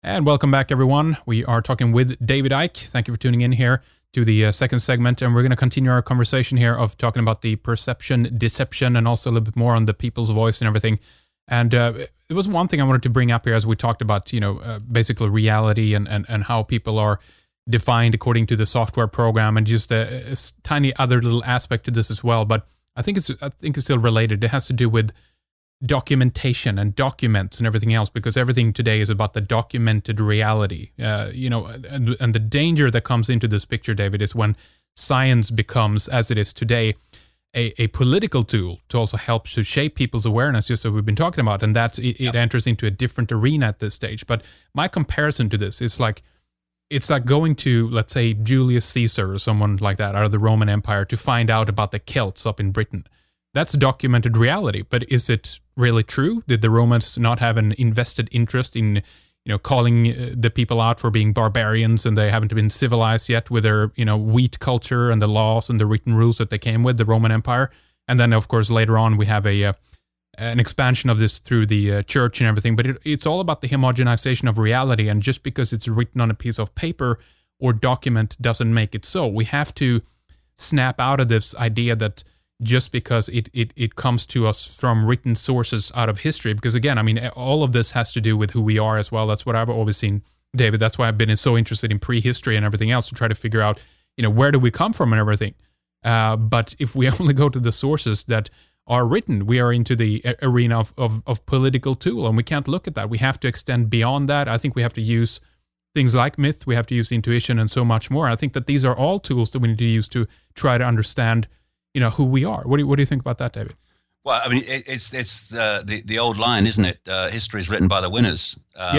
And welcome back, everyone. We are talking with David Icke. Thank you for tuning in here to the second segment. And we're going to continue our conversation here of talking about the perception, deception, and also a little bit more on the people's voice and everything. And there was one thing I wanted to bring up here as we talked about, basically reality and how people are defined according to the software program, and just a tiny other little aspect to this as well. But I think it's still related. It has to do with documentation and documents and everything else, because everything today is about the documented reality. And the danger that comes into this picture, David, is when science becomes, as it is today, a political tool to also help to shape people's awareness, just as we've been talking about, and it enters into a different arena at this stage. But my comparison to this is like, it's like going to, let's say, Julius Caesar or someone like that out of the Roman Empire to find out about the Celts up in Britain. That's documented reality, but is it really true? Did the Romans not have an invested interest in, calling the people out for being barbarians, and they haven't been civilized yet with their, wheat culture and the laws and the written rules that they came with, the Roman Empire? And then, of course, later on we have an expansion of this through the church and everything. But it's all about the homogenization of reality, and just because it's written on a piece of paper or document doesn't make it so. We have to snap out of this idea that just because it comes to us from written sources out of history. Because again, I mean, all of this has to do with who we are as well. That's what I've always seen, David. That's why I've been so interested in prehistory and everything else, to try to figure out, where do we come from and everything. But if we only go to the sources that are written, we are into the arena of political tool, and we can't look at that. We have to extend beyond that. I think we have to use things like myth. We have to use intuition and so much more. I think that these are all tools that we need to use to try to understand who we are. What do you think about that, David? Well, I mean, it's the old line, isn't it? History is written by the winners,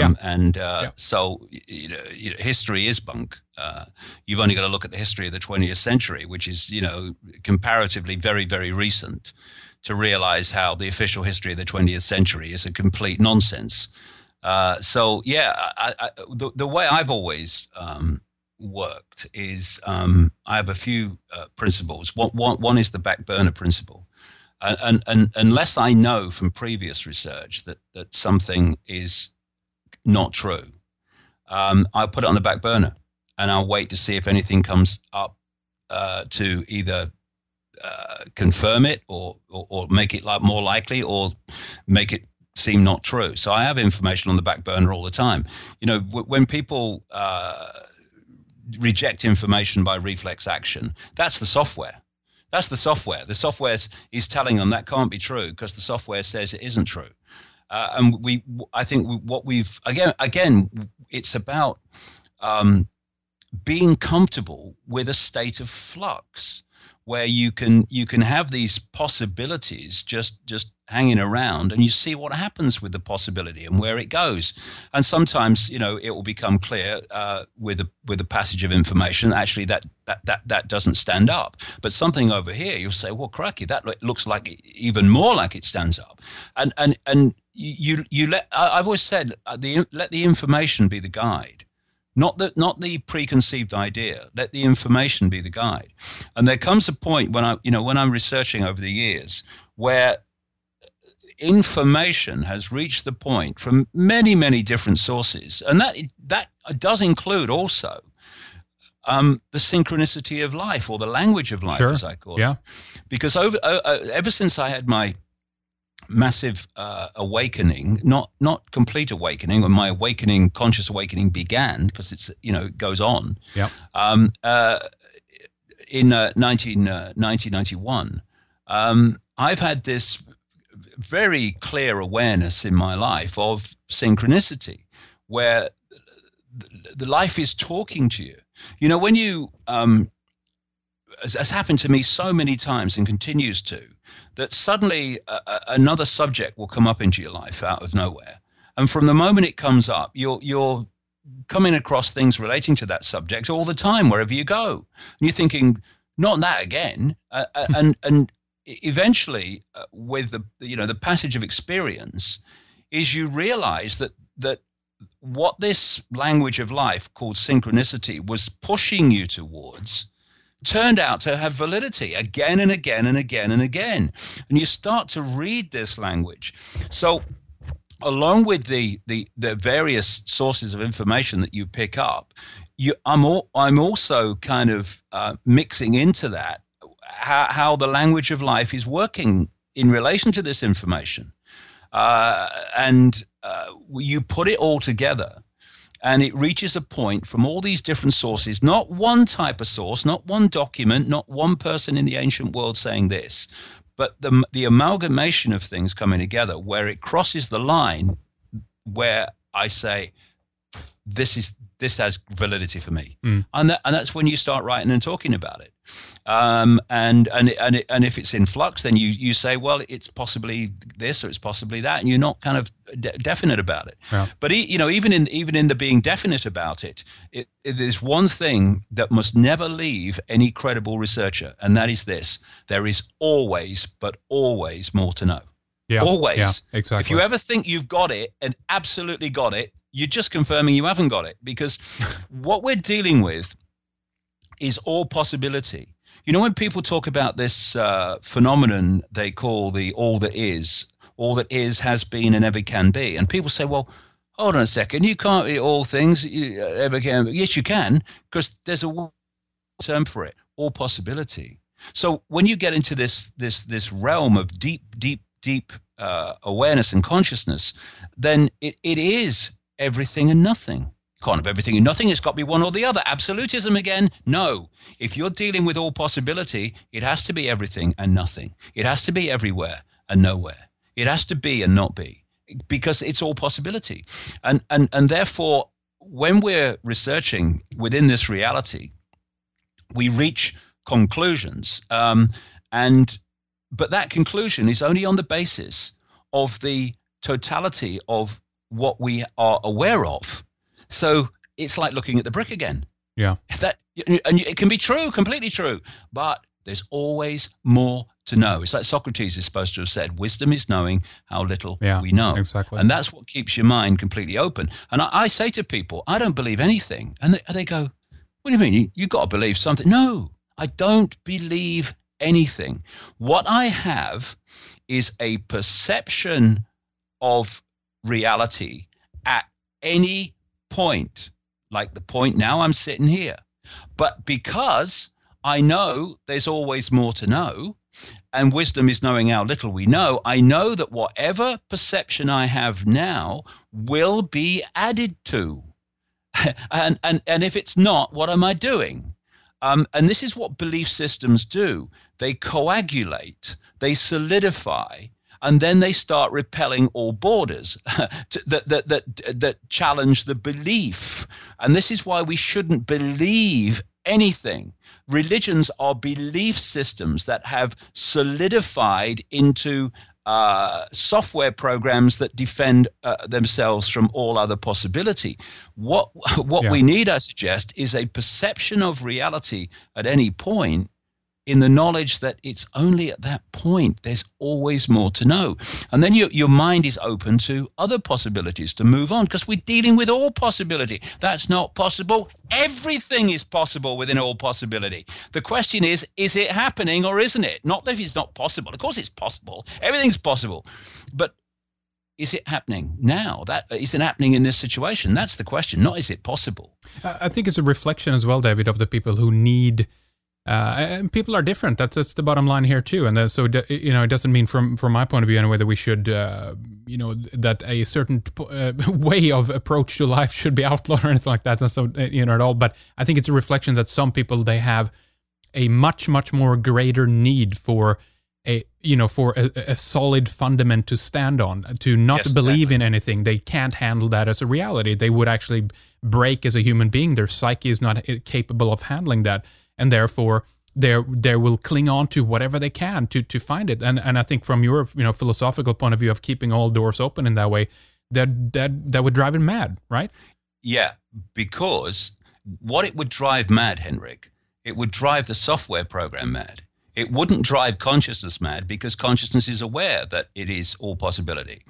So history is bunk. You've only got to look at the history of the 20th century, which is comparatively very, very recent, to realize how the official history of the 20th century is a complete nonsense. The way I've always worked is I have a few principles. One is the back burner principle, and unless I know from previous research that something is not true, I'll put it on the back burner, and I'll wait to see if anything comes up to either confirm it or make it more likely, or make it seem not true. So I have information on the back burner all the time. When people reject information by reflex action, that's the software. That's the software. The software is telling them that can't be true, because the software says it isn't true. I think what we've again, it's about being comfortable with a state of flux, where you can have these possibilities just hanging around, and you see what happens with the possibility and where it goes. And sometimes it will become clear with the passage of information, actually that doesn't stand up. But something over here, you'll say, well, crikey, that looks like even more like it stands up. And you let, I've always said, let the information be the guide. Not the preconceived idea. Let the information be the guide. And there comes a point when I'm researching over the years, where information has reached the point from many, many different sources, and that does include also the synchronicity of life, or the language of life, Sure. as I call it. Because ever since I had my massive awakening, not complete awakening, when my conscious awakening began, because it goes on. In 1991, I've had this very clear awareness in my life of synchronicity, where the life is talking to you. When you has happened to me so many times and continues to, that suddenly another subject will come up into your life out of nowhere. And from the moment it comes up, you're coming across things relating to that subject all the time, wherever you go. And you're thinking, not that again. And eventually, with the passage of experience, is you realize that what this language of life called synchronicity was pushing you towards turned out to have validity again and again and again and again. And you start to read this language. So along with the various sources of information that you pick up, I'm also kind of mixing into that how the language of life is working in relation to this information. And you put it all together, and it reaches a point from all these different sources, not one type of source, not one document, not one person in the ancient world saying this, but the amalgamation of things coming together where it crosses the line where I say, this has validity for me. And that's when you start writing and talking about it. And if it's in flux, then you say, well, it's possibly this or it's possibly that, and you're not kind of definite about it. Yeah. But even in the being definite about it, there's one thing that must never leave any credible researcher, and that is this: there is always, but always more to know. Yeah. Always. Yeah, exactly. If you ever think you've got it and absolutely got it, you're just confirming you haven't got it, because what we're dealing with is all possibility. When people talk about this phenomenon they call the all that is, has been, and ever can be, and people say, well, hold on a second, you can't be all things, ever can. Yes, you can, because there's a term for it, all possibility. So when you get into this realm of deep awareness and consciousness, then it is everything and nothing. Can't have everything and nothing. It's got to be one or the other. Absolutism again? No. If you're dealing with all possibility, it has to be everything and nothing. It has to be everywhere and nowhere. It has to be and not be, because it's all possibility. And therefore, when we're researching within this reality, we reach conclusions. But that conclusion is only on the basis of the totality of what we are aware of. So it's like looking at the brick again. Yeah. And it can be true, completely true, but there's always more to know. It's like Socrates is supposed to have said, wisdom is knowing how little we know. Exactly. And that's what keeps your mind completely open. And I say to people, I don't believe anything. And they go, what do you mean? You got to believe something. No, I don't believe anything. What I have is a perception of reality at any point, like the point now I'm sitting here. But because I know there's always more to know, and wisdom is knowing how little we know, I know that whatever perception I have now will be added to. And if it's not, what am I doing? And this is what belief systems do. They coagulate, they solidify, and then they start repelling all borders that challenge the belief. And this is why we shouldn't believe anything. Religions are belief systems that have solidified into software programs that defend themselves from all other possibility. What we need, I suggest, is a perception of reality at any point, in the knowledge that it's only at that point there's always more to know. And then your mind is open to other possibilities to move on, because we're dealing with all possibility. That's not possible. Everything is possible within all possibility. The question is it happening or isn't it? Not that it's not possible. Of course it's possible. Everything's possible. But is it happening now? Is it happening in this situation? That's the question, not is it possible. I think it's a reflection as well, David, of the people who need... and people are different. That's the bottom line here too. And so it doesn't mean from my point of view anyway that we should that a certain way of approach to life should be outlawed or anything like that. And so at all. But I think it's a reflection that some people, they have a much more greater need for a solid fundament to stand on, to not believe in anything. They can't handle that as a reality. They would actually break as a human being. Their psyche is not capable of handling that. And therefore, they will cling on to whatever they can to find it. And I think from your philosophical point of view of keeping all doors open in that way, that would drive him mad, right? Yeah, because what it would drive mad, Henrik, it would drive the software program mad. It wouldn't drive consciousness mad, because consciousness is aware that it is all possibility.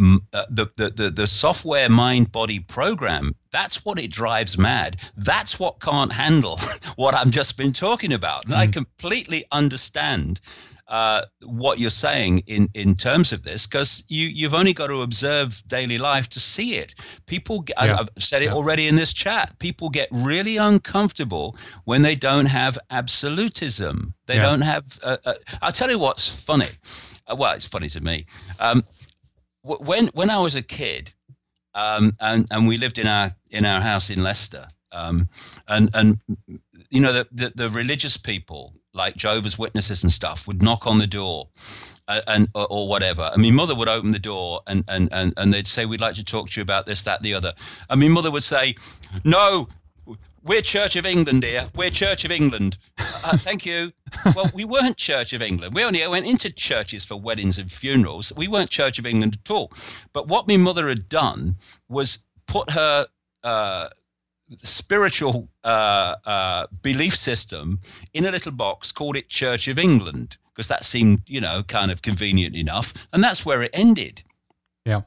The software mind-body program, that's what it drives mad. That's what can't handle what I've just been talking about. And I completely understand what you're saying in terms of this, because you've only got to observe daily life to see it. People, I've said it already in this chat, people get really uncomfortable when they don't have absolutism. They don't have, I'll tell you what's funny. Well, it's funny to me. When I was a kid, and we lived in our house in Leicester, and you know, the religious people like Jehovah's Witnesses and stuff would knock on the door, or whatever. I mean, mother would open the door and they'd say, "We'd like to talk to you about this, that, the other." I mean, mother would say, "No, we're Church of England, dear. We're Church of England." Thank you. Well, we weren't Church of England. We only went into churches for weddings and funerals. We weren't Church of England at all. But what my mother had done was put her spiritual belief system in a little box, called it Church of England, because that seemed, you know, kind of convenient enough, and that's where it ended. Yeah.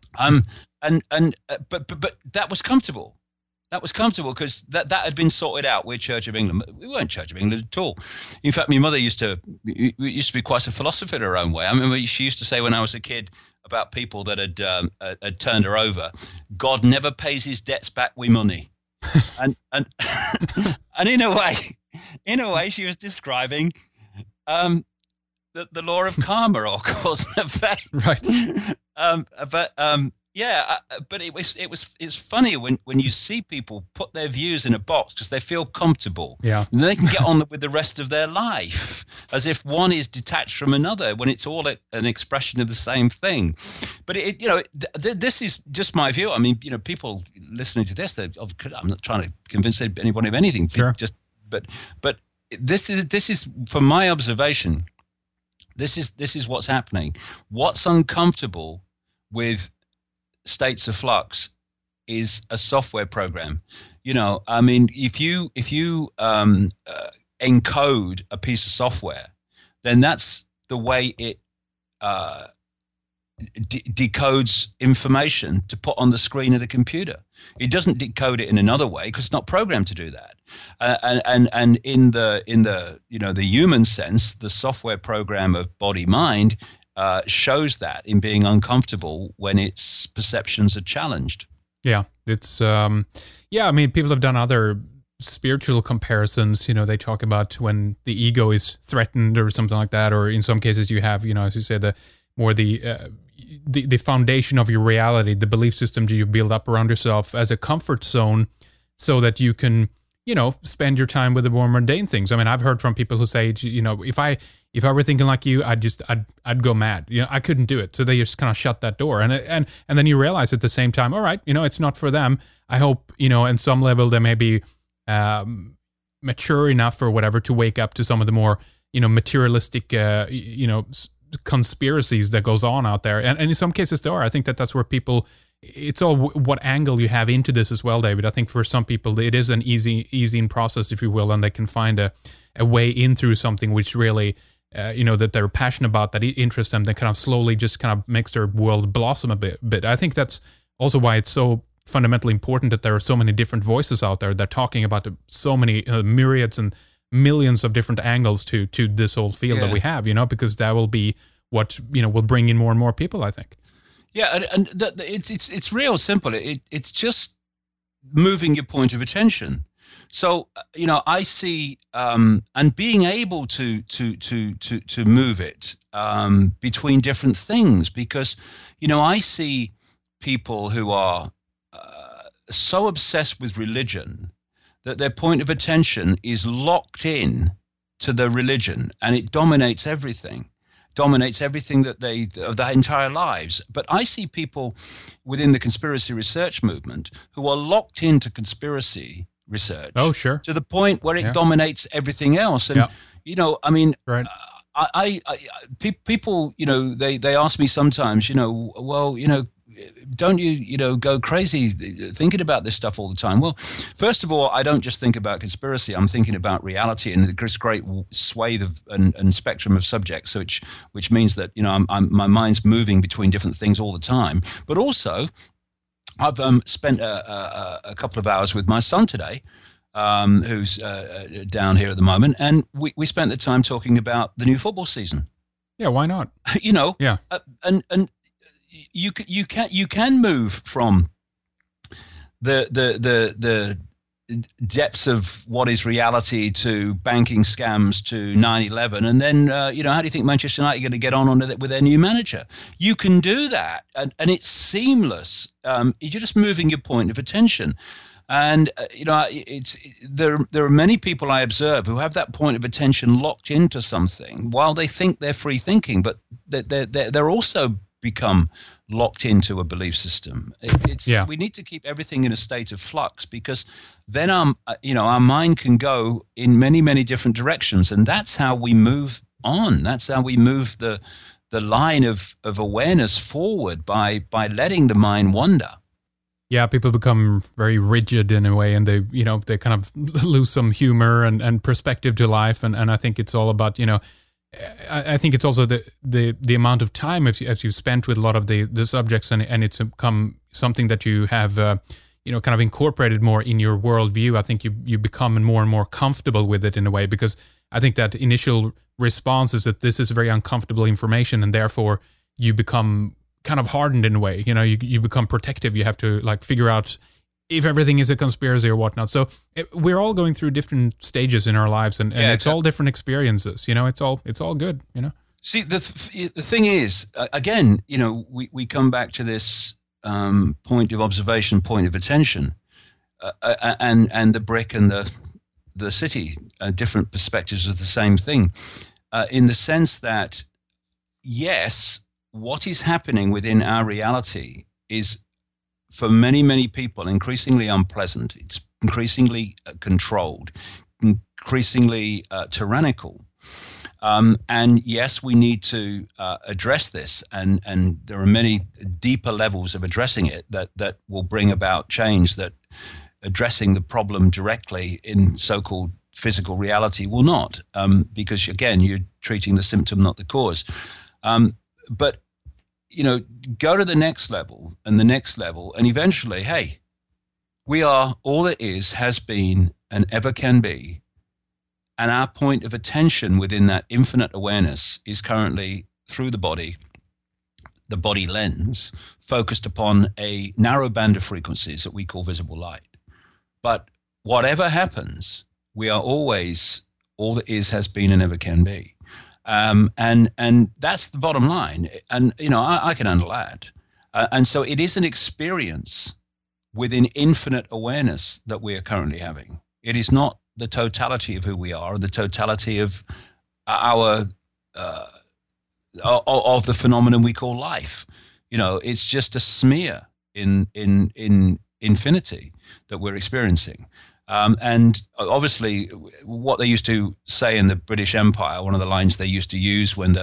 But that was comfortable. That was comfortable because that had been sorted out. We're Church of England. We weren't Church of England at all. In fact, my mother used to be quite a philosopher in her own way. I remember she used to say when I was a kid about people that had turned her over, "God never pays his debts back with money." and in a way, she was describing the law of karma, or cause and effect. Right. But it's funny when you see people put their views in a box because they feel comfortable. Yeah. And they can get on with the rest of their life as if one is detached from another when it's all an expression of the same thing. But this is just my view. I mean, you know, people listening to this, I'm not trying to convince anybody of anything. Sure. But this is from my observation. This is what's happening. What's uncomfortable with states of flux is a software program. You know, I mean, if you encode a piece of software, then that's the way it decodes information to put on the screen of the computer. It doesn't decode it in another way because it's not programmed to do that. And in the you know, the human sense, the software program of body mind shows that in being uncomfortable when its perceptions are challenged. Yeah, it's I mean, people have done other spiritual comparisons. You know, they talk about when the ego is threatened or something like that, or in some cases you have, you know, as you said, the foundation of your reality, the belief system that you build up around yourself as a comfort zone, so that you can, you know, spend your time with the more mundane things. I mean, I've heard from people who say, you know, if I were thinking like you, I'd go mad. You know, I couldn't do it. So they just kind of shut that door. And then you realize at the same time, all right, you know, it's not for them. I hope, you know, in some level they may be mature enough or whatever to wake up to some of the more, you know, materialistic, you know, conspiracies that goes on out there. And in some cases there are. I think that's where people, it's all what angle you have into this as well, David. I think for some people it is an easing process, if you will, and they can find a way in through something which really, you know, that they're passionate about, that interests them, that kind of slowly just kind of makes their world blossom a bit. I think that's also why it's so fundamentally important that there are so many different voices out there that are talking about so many myriads and millions of different angles to this whole field that we have, you know, because that will be what, you know, will bring in more and more people, I think. Yeah, and it's real simple. It's just moving your point of attention. So, you know, I see and being able to move it between different things, because, you know, I see people who are so obsessed with religion that their point of attention is locked in to the religion, and it dominates everything that of their entire lives. But I see people within the conspiracy research movement who are locked into conspiracy research. Oh, sure. To the point where it dominates everything else. And, you know, I mean, right. People, you know, they ask me sometimes, you know, well, you know, don't you know, go crazy thinking about this stuff all the time? Well, first of all, I don't just think about conspiracy. I'm thinking about reality and this great swathe of and spectrum of subjects, which means that, you know, my mind's moving between different things all the time. But also, I've spent a couple of hours with my son today, who's down here at the moment, and we spent the time talking about the new football season. Yeah, why not? Yeah. And you can move from the depths of what is reality to banking scams to 9/11, and then how do you think Manchester United are going to get on it with their new manager? You can do that, and it's seamless. You're just moving your point of attention. And there are many people I observe who have that point of attention locked into something while they think they're free thinking, but they're also become locked into a belief system. We need to keep everything in a state of flux, because then our mind can go in many different directions, and that's how we move on. That's how we move the line of awareness forward, by letting the mind wander. Yeah, people become very rigid in a way, and they kind of lose some humor and perspective to life, and I think it's all about I think it's also the amount of time as you've spent with a lot of the subjects, and it's become something that you have kind of incorporated more in your worldview. I think you become more and more comfortable with it in a way, because I think that initial response is that this is very uncomfortable information, and therefore you become kind of hardened in a way. You become protective. You have to figure out if everything is a conspiracy or whatnot. So we're all going through different stages in our lives, and it's all different experiences. It's all good. See, the thing is, again, we come back to this point of observation, point of attention, and the brick and the city, different perspectives of the same thing, in the sense that, yes, what is happening within our reality is, for many people, increasingly unpleasant. It's increasingly controlled, increasingly tyrannical. And yes, we need to address this, and there are many deeper levels of addressing it that will bring about change, that addressing the problem directly in so-called physical reality will not, because, again, you're treating the symptom, not the cause. But go to the next level and the next level, and eventually, hey, we are all that is, has been, and ever can be. And our point of attention within that infinite awareness is currently through the body lens, focused upon a narrow band of frequencies that we call visible light. But whatever happens, we are always all that is, has been, and ever can be. And that's the bottom line. And, I can handle that. And so it is an experience within infinite awareness that we are currently having. It is not the totality of who we are, the totality of our, of the phenomenon we call life. It's just a smear in infinity that we're experiencing. And obviously, what they used to say in the British Empire, one of the lines they used to use when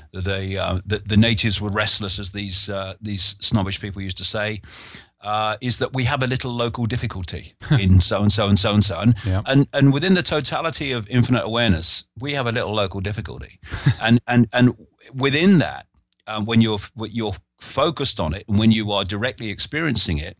the natives were restless, as these snobbish people used to say, is that we have a little local difficulty in so and so and so and so on. Yeah. And within the totality of infinite awareness, we have a little local difficulty, and within that, when you're focused on it, and when you are directly experiencing it,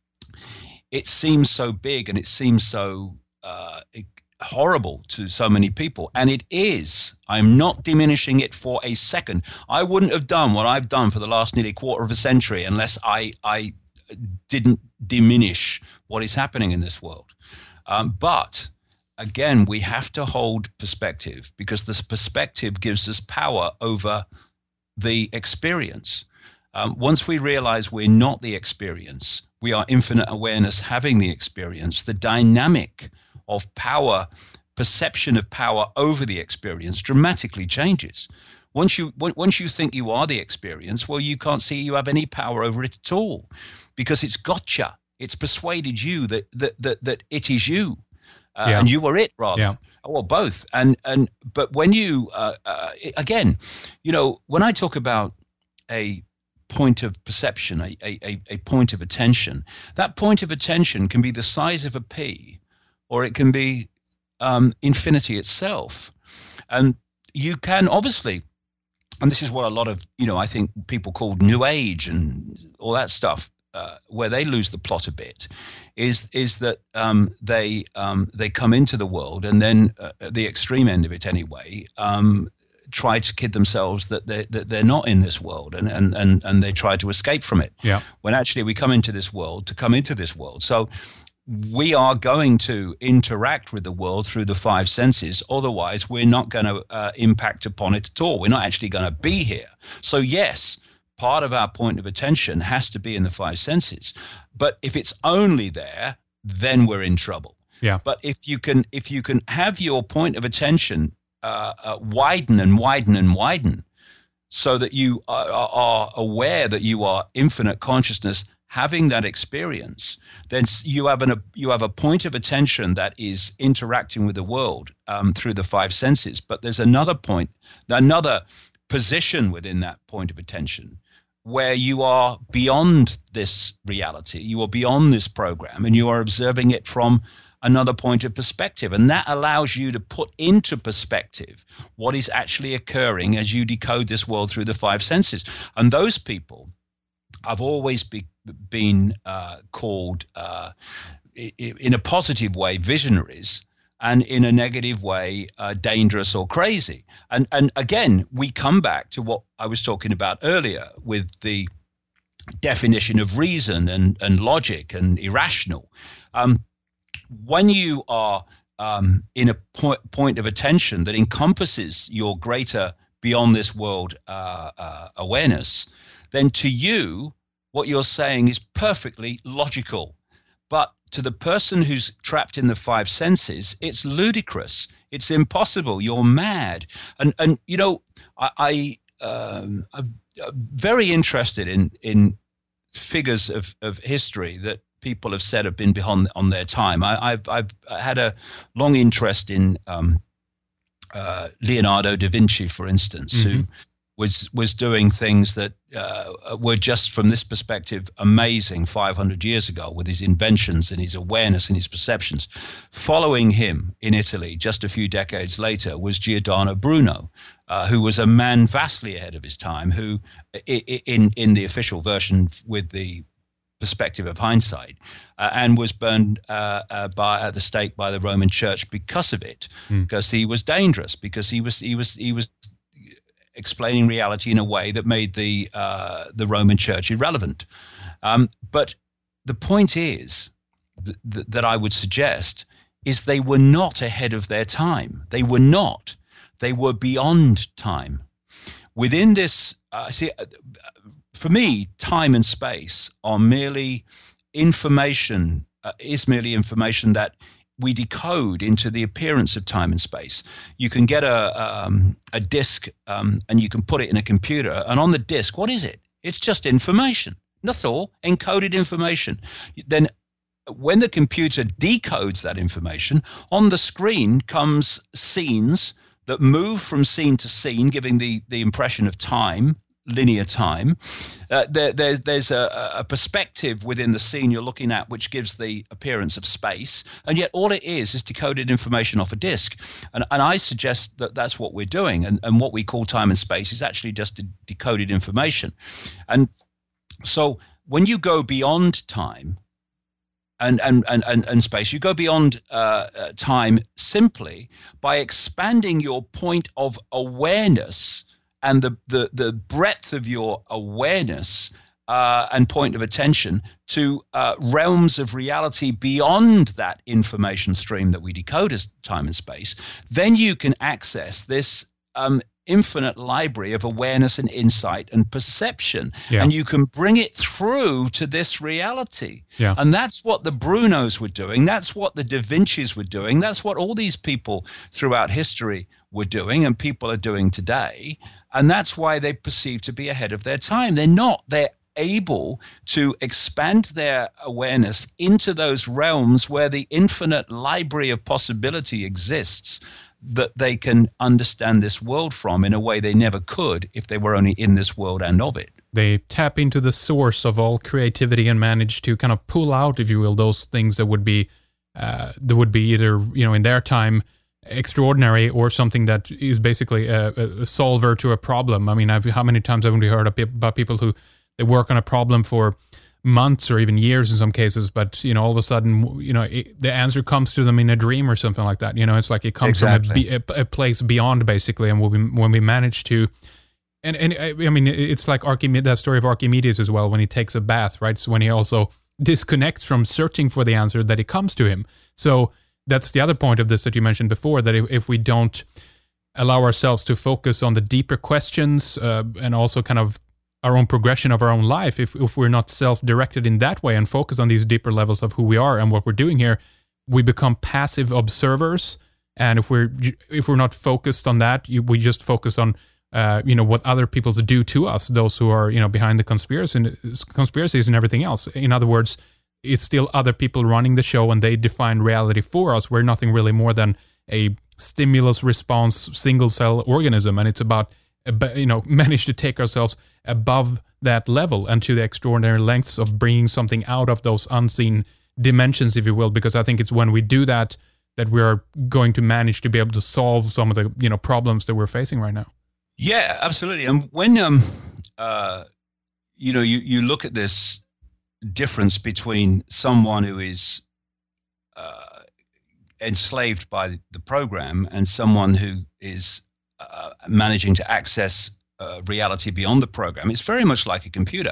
it seems so big, and it seems so horrible to so many people. And it is. I'm not diminishing it for a second. I wouldn't have done what I've done for the last nearly quarter of a century unless I didn't diminish what is happening in this world. But again, we have to hold perspective, because this perspective gives us power over the experience. Once we realize we're not the experience, we are infinite awareness having the experience, the dynamic of power, perception of power over the experience dramatically changes. Once you think you are the experience, well, you can't see you have any power over it at all, because it's gotcha. It's persuaded you that it is you, and you are it, rather. Yeah. Or both. But when you again, when I talk about a point of perception, a point of attention, that point of attention can be the size of a pea, or it can be infinity itself. And you can obviously, and this is what a lot of, I think people call New Age and all that stuff, where they lose the plot a bit, is that they come into the world, and then the extreme end of it anyway, try to kid themselves that they're not in this world, and they try to escape from it. Yeah. When actually we come into this world to come into this world. So we are going to interact with the world through the five senses. Otherwise, we're not going to impact upon it at all. We're not actually going to be here. So yes, part of our point of attention has to be in the five senses. But if it's only there, then we're in trouble. Yeah. But if you can have your point of attention widen and widen and widen, so that you are aware that you are infinite consciousness having that experience, then you have a point of attention that is interacting with the world through the five senses. But there's another position within that point of attention where you are beyond this reality, you are beyond this program, and you are observing it from another point of perspective. And that allows you to put into perspective what is actually occurring as you decode this world through the five senses. And those people have always been called, in a positive way, visionaries, and in a negative way, dangerous or crazy. And again, we come back to what I was talking about earlier with the definition of reason and logic and irrational. When you are in a point of attention that encompasses your greater beyond this world awareness, then to you, what you're saying is perfectly logical. But to the person who's trapped in the five senses, it's ludicrous. It's impossible. You're mad. And you know, I'm very interested in figures of history that people have said have been behind on their time. I've had a long interest in Leonardo da Vinci, for instance, mm-hmm. who was doing things that were just, from this perspective, amazing 500 years ago with his inventions and his awareness and his perceptions. Following him in Italy just a few decades later was Giordano Bruno, who was a man vastly ahead of his time, who in the official version with the perspective of hindsight, and was burned at the stake by the Roman Church because of it, because he was dangerous, because he was explaining reality in a way that made the Roman Church irrelevant. But the point is that I would suggest is they were not ahead of their time. They were not. They were beyond time. Within this, for me, time and space are merely information, is merely information that we decode into the appearance of time and space. You can get a disk and you can put it in a computer, and on the disk, what is it? It's just information. That's all, encoded information. Then when the computer decodes that information, on the screen comes scenes that move from scene to scene, giving the impression of time, linear time. There's a perspective within the scene you're looking at which gives the appearance of space, and yet all it is decoded information off a disk. And I suggest that that's what we're doing, and what we call time and space is actually just decoded information. And so when you go beyond time and space, you go beyond time simply by expanding your point of awareness and the breadth of your awareness and point of attention to realms of reality beyond that information stream that we decode as time and space. Then you can access this infinite library of awareness and insight and perception, and you can bring it through to this reality. And that's what the Brunos were doing. That's what the Da Vincis were doing. That's what all these people throughout history were doing, and people are doing today. And that's why they perceive to be ahead of their time. They're not. They're able to expand their awareness into those realms where the infinite library of possibility exists, that they can understand this world from in a way they never could if they were only in this world and of it. They tap into the source of all creativity and manage to kind of pull out, if you will, those things that would be either, in their time, extraordinary, or something that is basically a solver to a problem. I mean, how many times haven't we heard about people who they work on a problem for months or even years in some cases, but all of a sudden, the answer comes to them in a dream or something like that. It's like it comes from a place beyond, basically. And when we manage to, and I mean, it's like that story of Archimedes as well, when he takes a bath, right? So when he also disconnects from searching for the answer, that it comes to him. So that's the other point of this that you mentioned before, that if we don't allow ourselves to focus on the deeper questions and also kind of our own progression of our own life, if we're not self-directed in that way and focus on these deeper levels of who we are and what we're doing here, we become passive observers. And if we're not focused on that, we just focus on what other people do to us, those who are behind the conspiracies and everything else. In other words, it's still other people running the show, and they define reality for us. We're nothing really more than a stimulus response single cell organism, and it's about manage to take ourselves above that level and to the extraordinary lengths of bringing something out of those unseen dimensions, if you will, because I think it's when we do that we are going to manage to be able to solve some of the problems that we're facing right now. Yeah, absolutely. And when you look at this difference between someone who is enslaved by the program and someone who is managing to access reality beyond the program, it's very much like a computer.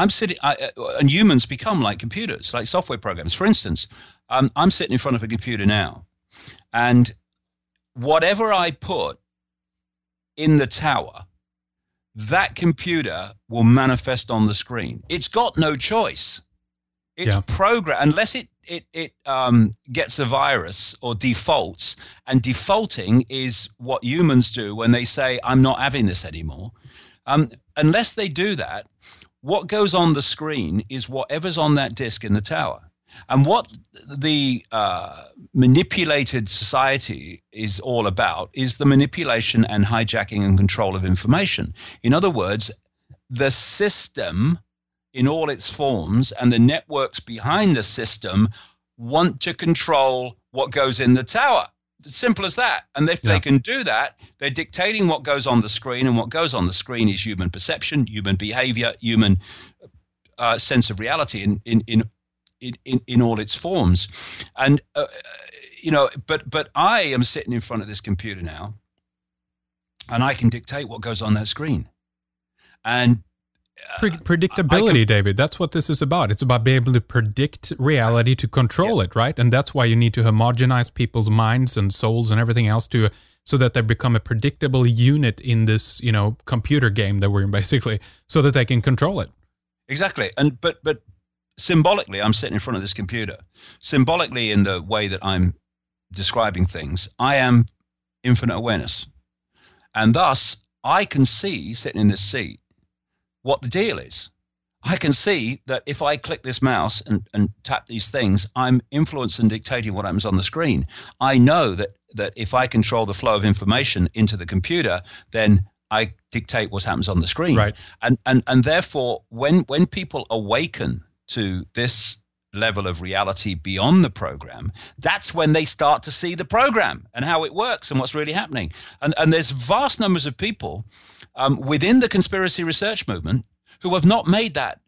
And humans become like computers, like software programs. For instance, I'm sitting in front of a computer now, and whatever I put in the tower, that computer will manifest on the screen. It's got no choice. It's programmed, unless it gets a virus or defaults, and defaulting is what humans do when they say, I'm not having this anymore. Unless they do that, what goes on the screen is whatever's on that disk in the tower. And what the manipulated society is all about is the manipulation and hijacking and control of information. In other words, the system in all its forms and the networks behind the system want to control what goes in the tower. Simple as that. And if they can do that, they're dictating what goes on the screen, and what goes on the screen is human perception, human behavior, human sense of reality in all its forms. And but I am sitting in front of this computer now, and I can dictate what goes on that screen. And predictability, David, that's what this is about. It's about being able to predict reality, to control it, right? And that's why you need to homogenize people's minds and souls and everything else so that they become a predictable unit in this computer game that we're in, basically, so that they can control it. Exactly. And but symbolically, I'm sitting in front of this computer. Symbolically, in the way that I'm describing things, I am infinite awareness. And thus, I can see, sitting in this seat, what the deal is. I can see that if I click this mouse and tap these things, I'm influencing and dictating what happens on the screen. I know that if I control the flow of information into the computer, then I dictate what happens on the screen. Right. And therefore, when people awaken to this level of reality beyond the program, that's when they start to see the program and how it works and what's really happening. And there's vast numbers of people within the conspiracy research movement who have not made that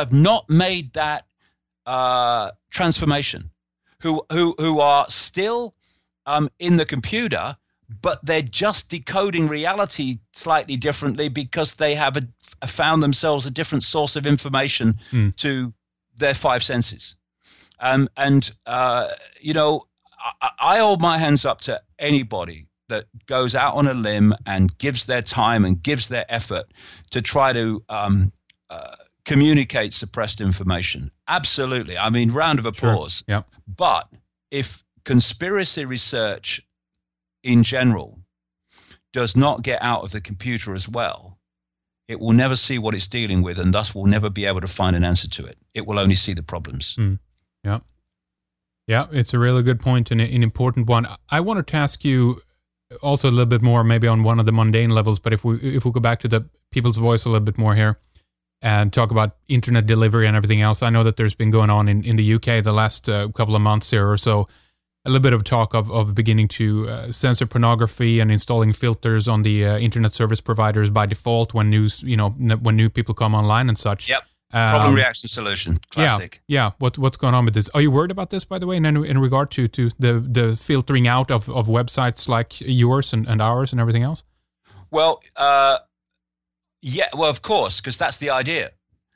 transformation, who are still in the computer, but they're just decoding reality slightly differently because they have found themselves a different source of information to their five senses. I hold my hands up to anybody that goes out on a limb and gives their time and gives their effort to try to communicate suppressed information. Absolutely. I mean, round of applause. Sure. Yep. But if conspiracy research in general does not get out of the computer as well, it will never see what it's dealing with, and thus will never be able to find an answer to it. It will only see the problems. Yeah. Yeah, it's a really good point and an important one. I wanted to ask you also a little bit more, maybe on one of the mundane levels, but if we go back to the people's voice a little bit more here and talk about internet delivery and everything else. I know that there's been going on in the UK the last couple of months here or so, a little bit of talk of beginning to censor pornography and installing filters on the internet service providers by default when new people come online and such. Yep. Problem, reaction, solution. Classic. Yeah. What's going on with this? Are you worried about this, by the way, in regard to the filtering out of websites like yours and ours and everything else? Well, yeah. Well, of course, because that's the idea.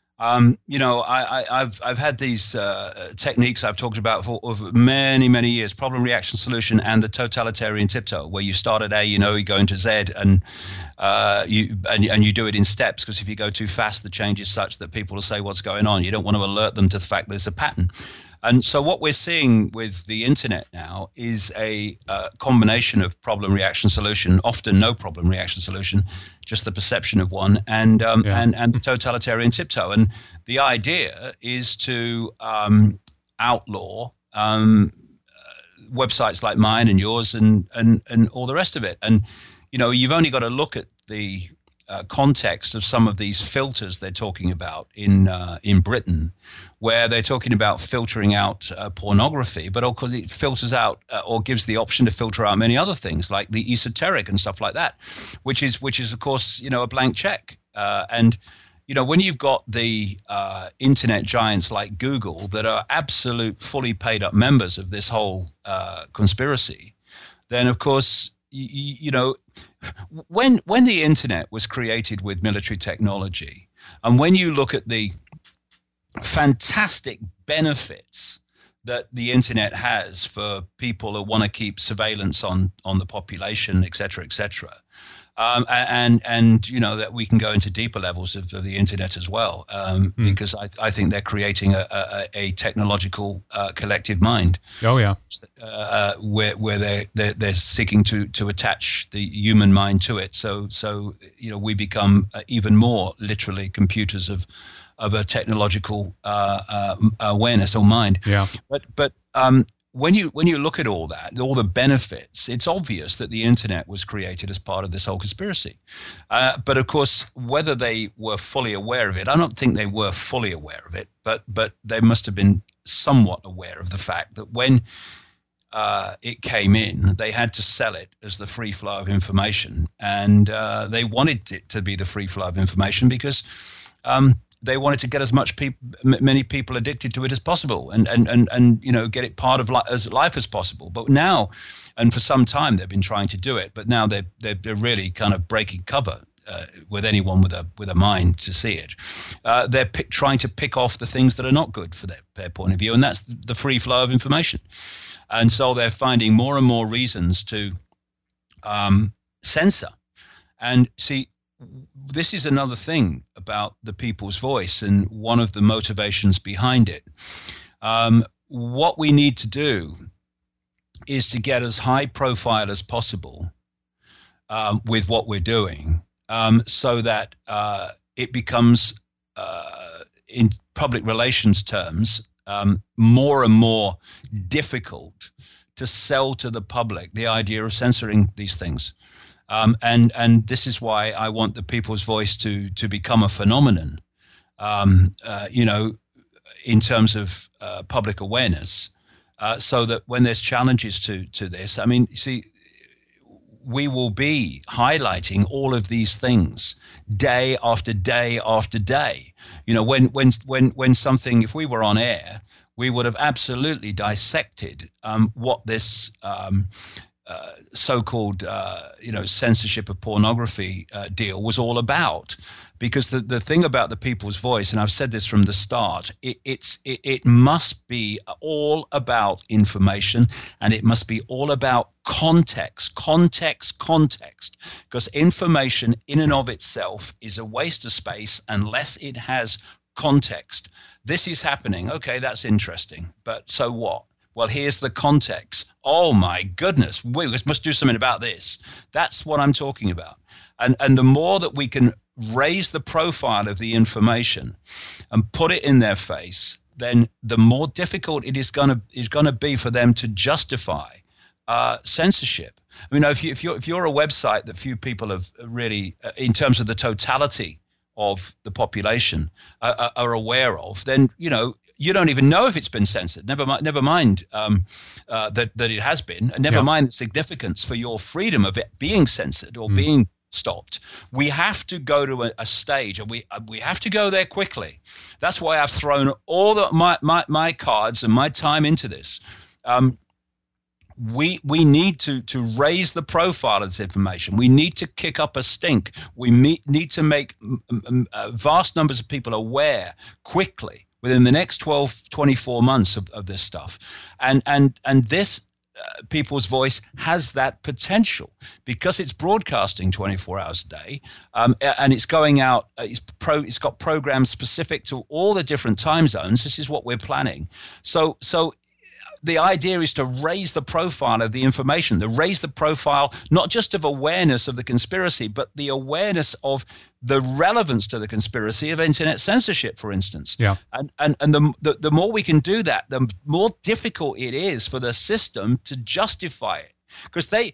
I've had these techniques I've talked about for many years: problem, reaction, solution, and the totalitarian tiptoe, where you start at A, you go into Z, and you do it in steps. Because if you go too fast, the change is such that people will say, "What's going on?" You don't want to alert them to the fact there's a pattern. And so what we're seeing with the internet now is a combination of problem, reaction, solution, often no problem, reaction, solution, just the perception of one, and the totalitarian tiptoe. And the idea is to outlaw websites like mine and yours and all the rest of it. And, you've only got to look at the context of some of these filters they're talking about in Britain, where they're talking about filtering out pornography, but of course it filters out or gives the option to filter out many other things like the esoteric and stuff like that, which is of course a blank check. And when you've got the internet giants like Google that are absolute fully paid up members of this whole conspiracy, then of course when the internet was created with military technology, and when you look at the fantastic benefits that the internet has for people who want to keep surveillance on the population, et cetera, and that we can go into deeper levels of the internet as well, because I think they're creating a technological collective mind. Oh yeah, where they're seeking to attach the human mind to it. So we become even more literally computers of a technological awareness or mind. Yeah, but when you look at all that, all the benefits, it's obvious that the internet was created as part of this whole conspiracy. But of course, whether they were fully aware of it, I don't think they were fully aware of it, but they must have been somewhat aware of the fact that when it came in, they had to sell it as the free flow of information. And they wanted it to be the free flow of information because they wanted to get as many people addicted to it as possible, and get it part of life as possible. But now, and for some time, they've been trying to do it. But now they're really kind of breaking cover with anyone with a mind to see it. They're trying to pick off the things that are not good for their point of view, and that's the free flow of information. And so they're finding more and more reasons to censor. And see, this is another thing about the People's Voice and one of the motivations behind it. What we need to do is to get as high profile as possible with what we're doing, so that it becomes, in public relations terms, more and more difficult to sell to the public the idea of censoring these things. And this is why I want the People's Voice to become a phenomenon, in terms of public awareness, so that when there's challenges to this, I mean, see, we will be highlighting all of these things day after day after day. When something, if we were on air, we would have absolutely dissected what this so-called censorship of pornography deal was all about. Because the thing about the People's Voice, and I've said this from the start, it must be all about information, and it must be all about context. Because information in and of itself is a waste of space unless it has context. This is happening. Okay, that's interesting. But so what? Well, here's the context. Oh my goodness, we must do something about this. That's what I'm talking about. And the more that we can raise the profile of the information and put it in their face, then the more difficult it is going to be for them to justify censorship. I mean, if you're a website that few people have really, in terms of the totality of the population, are aware of, then you don't even know if it's been censored. Never mind that it has been, and never mind the significance for your freedom of it being censored or being stopped. We have to go to a stage, and we have to go there quickly. That's why I've thrown all my cards and my time into this. We need to raise the profile of this information. We need to kick up a stink. We need to make vast numbers of people aware quickly within the next 12, 24 months of this stuff. And this People's Voice has that potential because it's broadcasting 24 hours a day, and it's going out. It's got programs specific to all the different time zones. This is what we're planning. So the idea is to raise the profile of the information, to raise the profile not just of awareness of the conspiracy, but the awareness of the relevance to the conspiracy of internet censorship, for instance. Yeah. And the more we can do that, the more difficult it is for the system to justify it, because they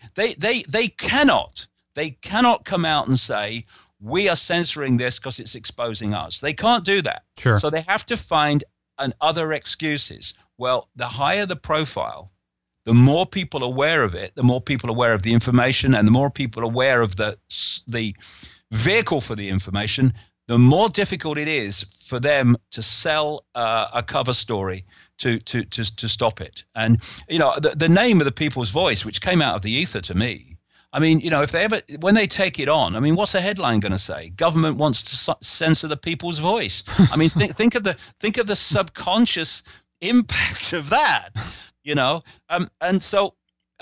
cannot come out and say, we are censoring this because it's exposing us. They can't do that. Sure. So they have to find other excuses. Well, the higher the profile, the more people aware of it, the more people aware of the information, and the more people aware of the vehicle for the information, the more difficult it is for them to sell a cover story to stop it. And, you know, the name of the People's Voice, which came out of the ether to me, I mean, you know, when they take it on, I mean, what's the headline going to say? Government wants to censor the people's voice. I mean, think of the subconscious impact of that, you know, and so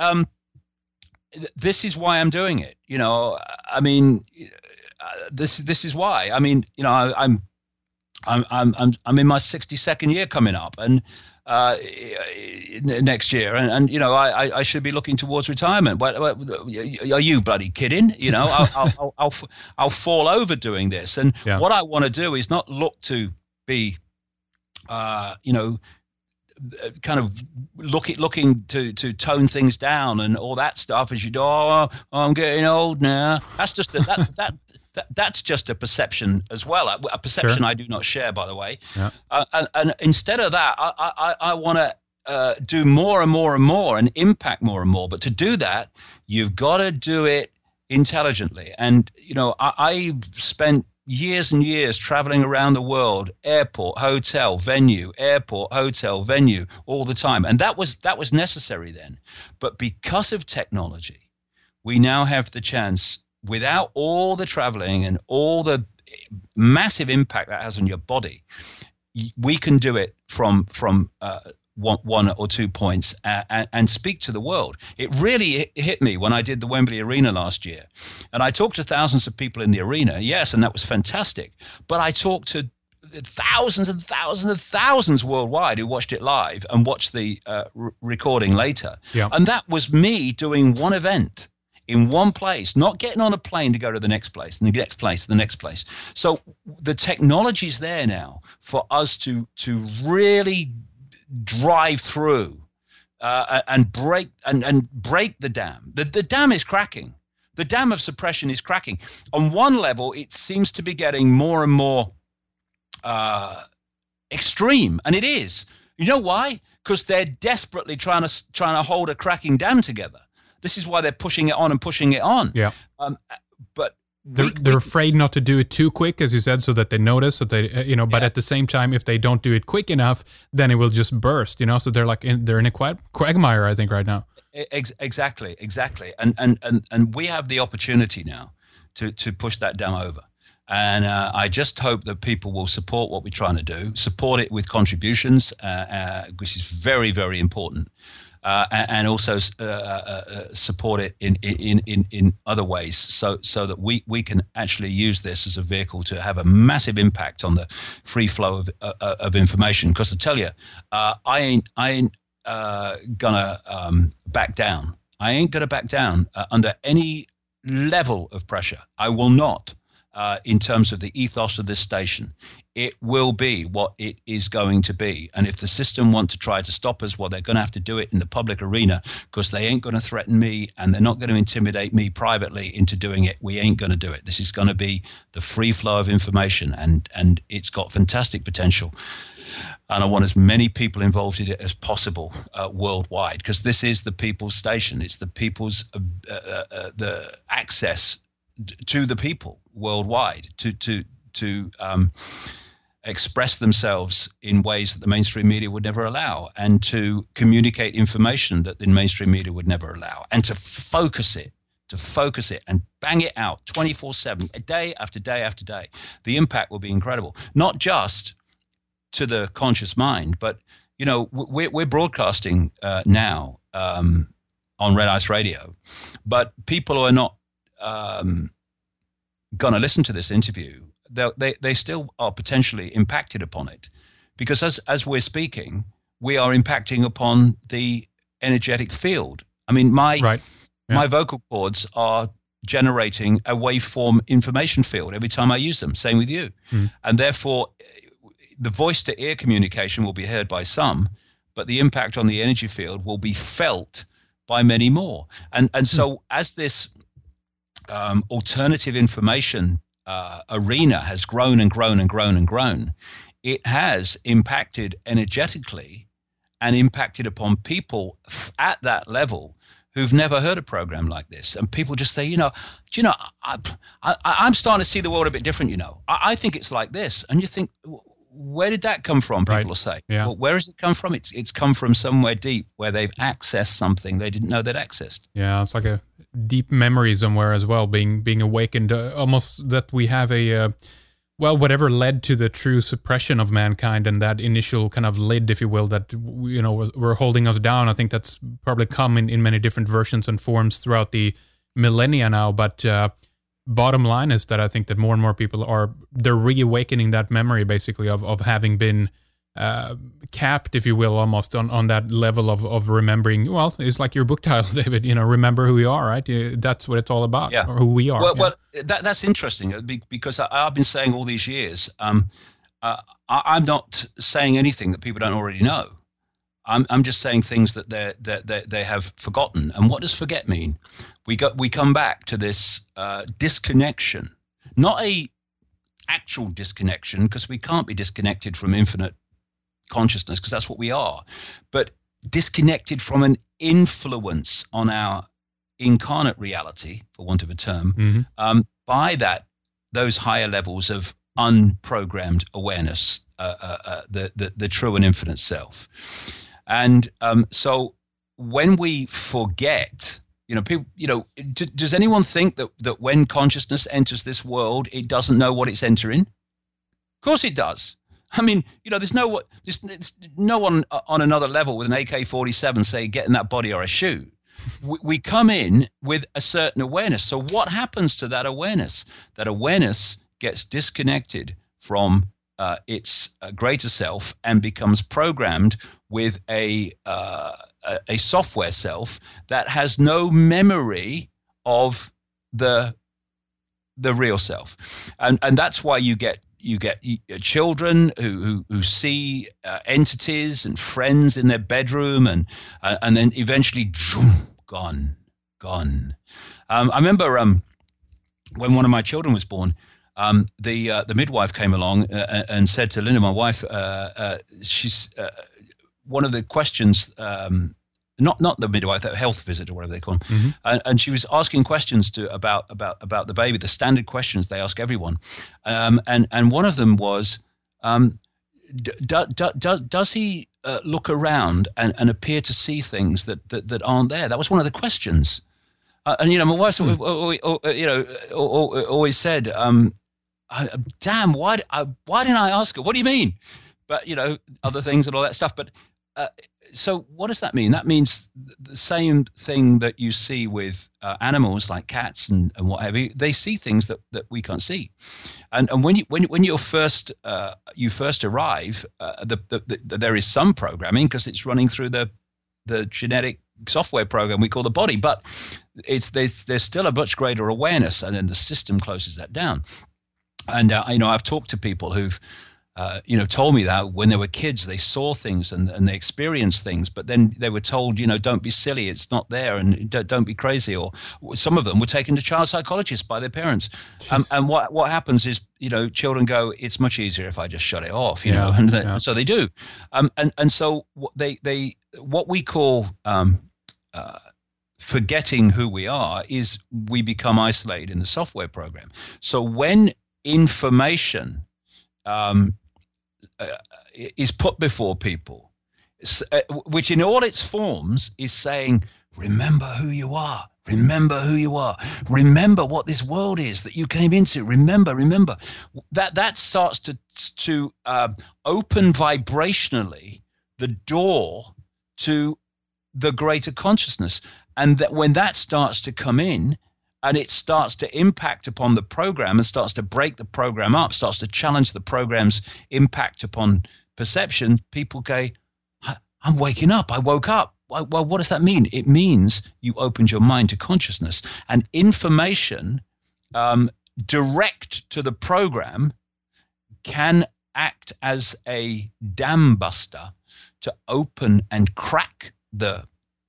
this is why I'm doing it. You know, I mean, this is why. I mean, you know, I'm in my 62nd year coming up, and next year, and you know, I should be looking towards retirement. But are you bloody kidding? You know, I'll fall over doing this, and what I want to do is not look to be, you know, kind of looking to tone things down and all that stuff as you do. Oh, I'm getting old now. That's just that's just a perception as well. A perception sure. I do not share, by the way. Yeah. And instead of that, I want to do more and more and more and impact more and more. But to do that, you've got to do it intelligently. And you know, I spent years and years traveling around the world, airport, hotel, venue, airport, hotel, venue, all the time. And that was necessary then. But because of technology, we now have the chance, without all the traveling and all the massive impact that has on your body, we can do it from one or 2 points and speak to the world. It really hit me when I did the Wembley Arena last year. And I talked to thousands of people in the arena, yes, and that was fantastic. But I talked to thousands and thousands and thousands worldwide who watched it live and watched the recording later. Yeah. And that was me doing one event in one place, not getting on a plane to go to the next place and the next place, the next place. So the technology's there now for us to really drive through and break the dam. The dam is cracking. The dam of suppression is cracking. On one level, it seems to be getting more and more extreme, and it is. You know why? Because they're desperately trying to hold a cracking dam together. This is why they're pushing it on and pushing it on. Yeah. But they're afraid not to do it too quick, as you said, so that they notice. So they, you know, but at the same time, if they don't do it quick enough, then it will just burst. You know, so they're in a quagmire, I think, right now. Exactly, and we have the opportunity now to push that dam over. And I just hope that people will support what we're trying to do, support it with contributions, which is very, very important. And also support it in other ways, so that we can actually use this as a vehicle to have a massive impact on the free flow of information. Because I tell you, I ain't gonna back down. I ain't gonna back down under any level of pressure. I will not. In terms of the ethos of this station, it will be what it is going to be. And if the system want to try to stop us, well, they're going to have to do it in the public arena, because they ain't going to threaten me and they're not going to intimidate me privately into doing it. We ain't going to do it. This is going to be the free flow of information, and it's got fantastic potential. And I want as many people involved in it as possible worldwide, because this is the people's station. It's the people's the access to the people worldwide to express themselves in ways that the mainstream media would never allow, and to communicate information that the mainstream media would never allow, and to focus it and bang it out 24/7, day after day after day. The impact will be incredible, not just to the conscious mind, but we're broadcasting now on Red Ice Radio, but people who are not going to listen to this interview, they still are potentially impacted upon it, because as we're speaking, we are impacting upon the energetic field. I mean, my vocal cords are generating a waveform information field every time I use them. Same with you. And therefore, the voice-to-ear communication will be heard by some, but the impact on the energy field will be felt by many more. And so as this alternative information arena has grown and grown and grown and grown, it has impacted energetically and impacted upon people at that level who've never heard a program like this. And people just say, I'm starting to see the world a bit different, I think it's like this. And you think, where did that come from? People will say, well, where has it come from? It's come from somewhere deep where they've accessed something they didn't know they'd accessed. Yeah, it's like a deep memory somewhere as well, being awakened, almost that we have whatever led to the true suppression of mankind and that initial kind of lid, if you will, that were holding us down. I think that's probably come in many different versions and forms throughout the millennia now. But bottom line is that I think that more and more people they're reawakening that memory, basically, of having been capped, if you will, almost on that level of remembering. Well, it's like your book title, David, remember who you are, right? That's what it's all about, or who we are. Well, that's interesting, because I've been saying all these years, I'm not saying anything that people don't already know. I'm just saying things that they have forgotten. And what does forget mean? We come back to this disconnection, not a actual disconnection, because we can't be disconnected from infinite consciousness, because that's what we are, but disconnected from an influence on our incarnate reality, for want of a term, by those higher levels of unprogrammed awareness, the true and infinite self. And so when we forget, people, does anyone think that when consciousness enters this world, it doesn't know what it's entering? Of course it does. I mean, there's no one on another level with an AK-47 say, get in that body or I shoot. We come in with a certain awareness. So what happens to that awareness? That awareness gets disconnected from its greater self and becomes programmed with a software self that has no memory of the real self. And that's why you get children who see entities and friends in their bedroom, and then eventually gone. I remember when one of my children was born, the midwife came along and said to Linda, my wife, she's one of the questions. Not the midwife, the health visit or whatever they call them, and she was asking questions about the baby, the standard questions they ask everyone, and one of them was, does he look around and appear to see things that aren't there? That was one of the questions, and my wife always said, damn, why didn't I ask her? What do you mean? But other things and all that stuff, but. So what does that mean? That means the same thing that you see with animals like cats and what have you. They see things that we can't see, and when you first arrive, there is some programming because it's running through the genetic software program we call the body, but there's still a much greater awareness, and then the system closes that down. And I've talked to people who've told me that when they were kids, they saw things and they experienced things, but then they were told, don't be silly, it's not there, and don't be crazy. Or some of them were taken to child psychologists by their parents. And what happens is, children go, it's much easier if I just shut it off, so they do. And so what we call forgetting who we are is we become isolated in the software program. So when information is put before people, which in all its forms is saying, remember who you are. Remember who you are. Remember what this world is that you came into. Remember. That starts to open vibrationally the door to the greater consciousness. And that when that starts to come in and it starts to impact upon the program and starts to break the program up, starts to challenge the program's impact upon perception, people go, I'm waking up. I woke up. Well, what does that mean? It means you opened your mind to consciousness, and information direct to the program can act as a dam buster to open and crack the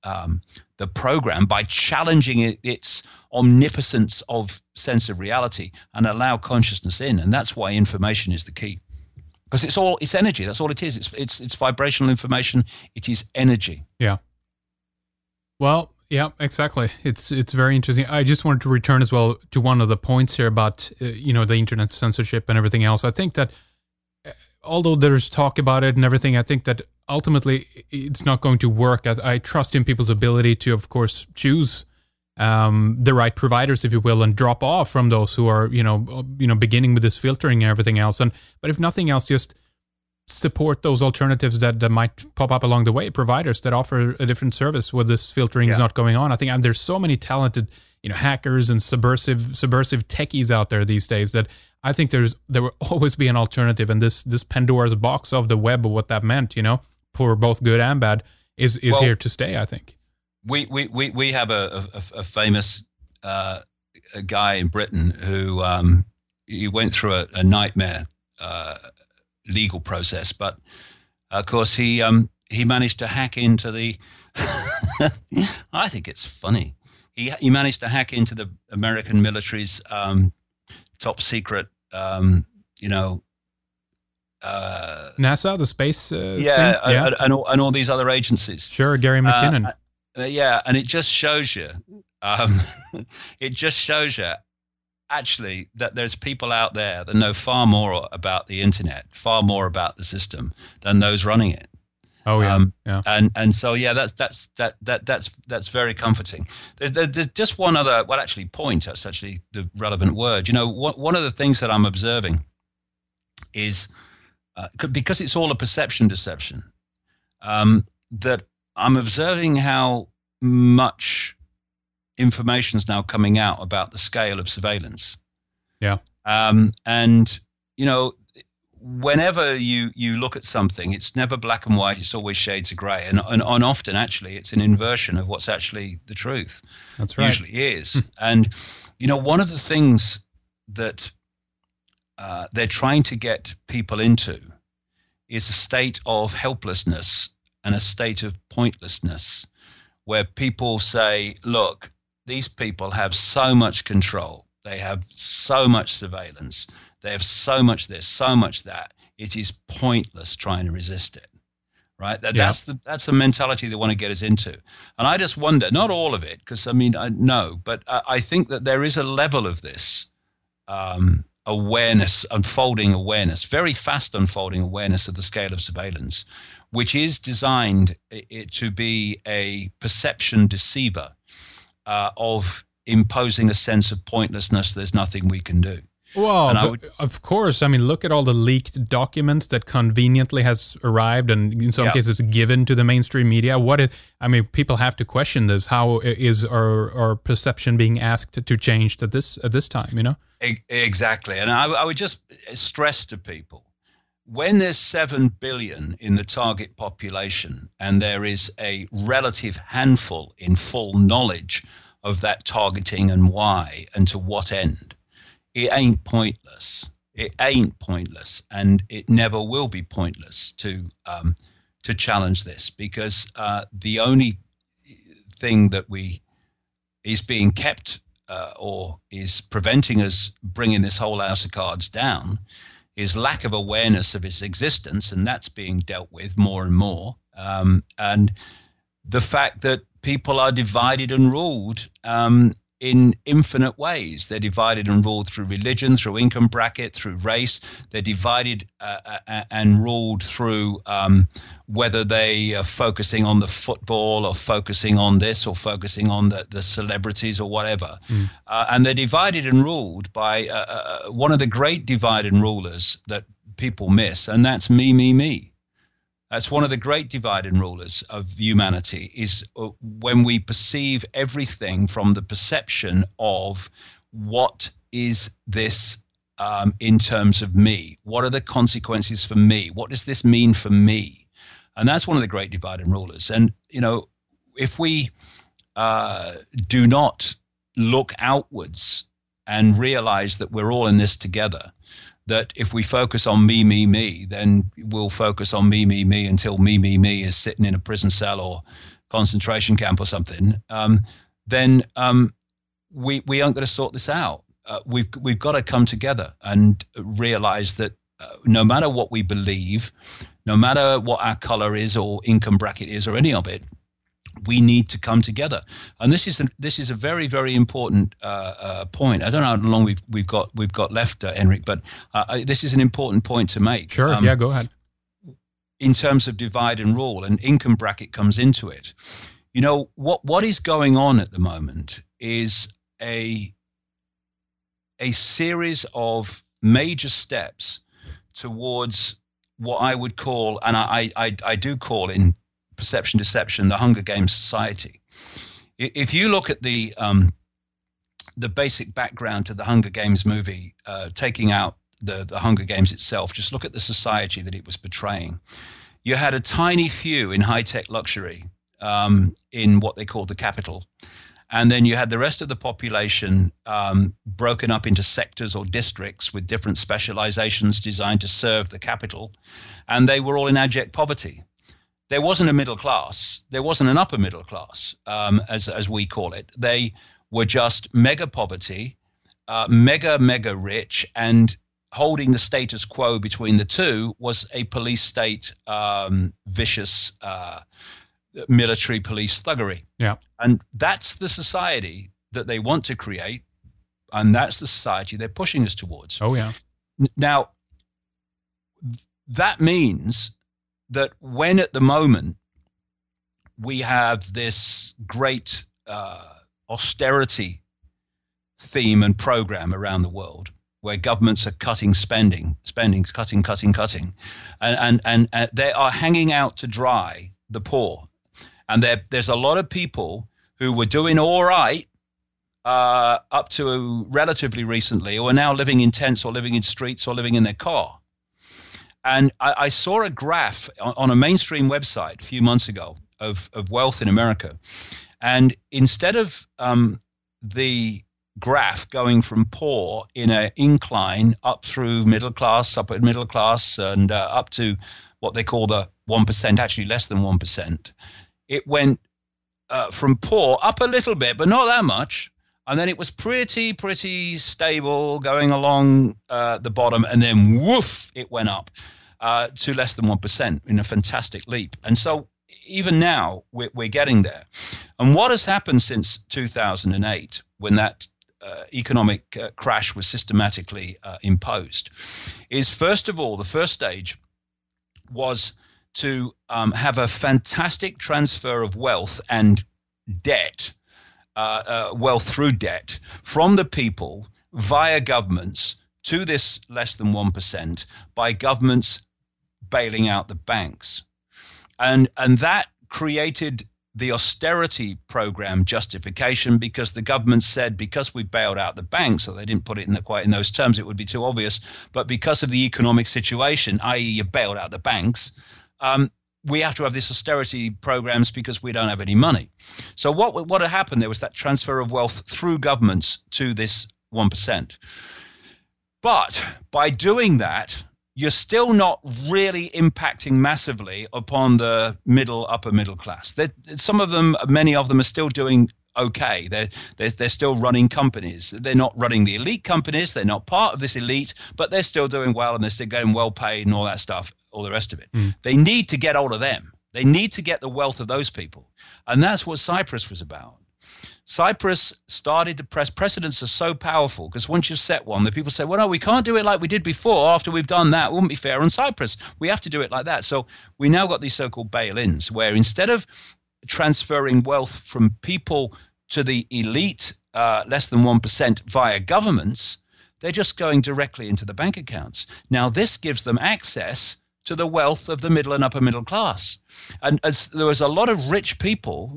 program by challenging its omnipotence of sense of reality and allow consciousness in. And that's why information is the key, because it's energy. That's all it is. It's vibrational information. It is energy. Yeah. Well, yeah, exactly. It's very interesting. I just wanted to return as well to one of the points here about the internet censorship and everything else. I think that although there's talk about it and everything, I think that ultimately it's not going to work. I trust in people's ability to, of course, choose the right providers, if you will, and drop off from those who are beginning with this filtering and everything else. But if nothing else, just support those alternatives that might pop up along the way, providers that offer a different service where this filtering is not going on. I think there's so many talented hackers and subversive techies out there these days that I think there will always be an alternative. And this Pandora's box of the web, of what that meant, for both good and bad, is here to stay, I think. We have a famous guy in Britain who he went through a nightmare legal process, but of course he managed to hack into the I think it's funny, he managed to hack into the American military's top secret NASA, the space thing? And all these other agencies. Sure, Gary McKinnon. And it just shows you actually that there's people out there that know far more about the internet, far more about the system than those running it. Oh yeah, And so that's very comforting. There's just one other, point. That's actually the relevant word. One of the things that I'm observing is because it's all a perception deception. That I'm observing how much information is now coming out about the scale of surveillance. Yeah. And whenever you look at something, it's never black and white. It's always shades of gray. And often, actually, it's an inversion of what's actually the truth. That's right. Usually is. And, one of the things that they're trying to get people into is a state of helplessness and a state of pointlessness, where people say, look, these people have so much control. They have so much surveillance. They have so much this, so much that. It is pointless trying to resist it, right? That's the mentality they want to get us into. And I just wonder, not all of it, because I know, but I think that there is a level of this awareness, very fast unfolding awareness of the scale of surveillance, which is designed to be a perception deceiver of imposing a sense of pointlessness. There's nothing we can do. Well, of course. Look at all the leaked documents that conveniently has arrived and in some cases given to the mainstream media. People have to question this. How is our perception being asked to change at this time, Exactly. And I would just stress to people, when there's 7 billion in the target population and there is a relative handful in full knowledge of that targeting and why and to what end, it ain't pointless. It ain't pointless, and it never will be pointless to challenge this, because the only thing that is being kept or is preventing us bringing this whole house of cards down is lack of awareness of its existence, and that's being dealt with more and more. And the fact that people are divided and ruled in infinite ways. They're divided and ruled through religion, through income bracket, through race. They're divided and ruled through whether they are focusing on the football or focusing on this or focusing on the celebrities or whatever. And they're divided and ruled by one of the great divide and rulers that people miss, and that's me. That's one of the great divide and rulers of humanity, is when we perceive everything from the perception of what is this in terms of me? What are the consequences for me? What does this mean for me? And that's one of the great divide and rulers. And, if we do not look outwards and realize that we're all in this together, that if we focus on me, then we'll focus on me until me is sitting in a prison cell or concentration camp or something, then we aren't going to sort this out. We've got to come together and realize that no matter what we believe, no matter what our color is or income bracket is or any of it, we need to come together. And this is a very, very important point. I don't know how long we've got left, Henrik, but this is an important point to make. Sure. Yeah, go ahead. In terms of divide and rule, and income bracket comes into it. What is going on at the moment is a series of major steps towards what I would call, and I do call in Perception Deception, the Hunger Games society. If you look at the basic background to the Hunger Games movie, taking out the Hunger Games itself, just look at the society that it was portraying. You had a tiny few in high-tech luxury in what they called the capital. And then you had the rest of the population broken up into sectors or districts with different specializations designed to serve the capital. And they were all in abject poverty. There wasn't a middle class. There wasn't an upper middle class, as we call it. They were just mega poverty, mega rich, and holding the status quo between the two was a police state, vicious military police thuggery. Yeah. And that's the society that they want to create, and that's the society they're pushing us towards. Oh, yeah. Now, that means that when at the moment we have this great austerity theme and program around the world, where governments are cutting spending, cutting, and they are hanging out to dry the poor. And there's a lot of people who were doing all right up to relatively recently, who are now living in tents or living in streets or living in their car. And I saw a graph on a mainstream website a few months ago of wealth in America. And instead of the graph going from poor in an incline up through middle class, upper middle class, and up to what they call the 1%, actually less than 1%, it went from poor up a little bit, but not that much. And then it was pretty stable going along the bottom. And then woof, it went up to less than 1% in a fantastic leap. And so even now we're getting there. And what has happened since 2008, when that economic crash was systematically imposed, is first of all, the first stage was to have a fantastic transfer of wealth and debt, wealth through debt, from the people via governments to this less than 1% by governments bailing out the banks. And that created the austerity program justification, because the government said, because we bailed out the banks, so they didn't put it quite in those terms, it would be too obvious, but because of the economic situation, i.e. you bailed out the banks, we have to have these austerity programs because we don't have any money. So what had happened, there was that transfer of wealth through governments to this 1%. But by doing that, you're still not really impacting massively upon the upper middle class. Some of them, many of them are still doing okay. They're still running companies. They're not running the elite companies. They're not part of this elite, but they're still doing well, and they're still getting well paid and all that stuff, all the rest of it. They need to get hold of them. They need to get the wealth of those people. And that's what Cyprus was about. Cyprus started to press. Precedents are so powerful because once you've set one, the people say, well, no, we can't do it like we did before. After we've done that, it wouldn't be fair on Cyprus. We have to do it like that. So we now got these so-called bail-ins where instead of transferring wealth from people to the elite, less than 1% via governments, they're just going directly into the bank accounts. Now, this gives them access to the wealth of the middle and upper middle class. And as there was a lot of rich people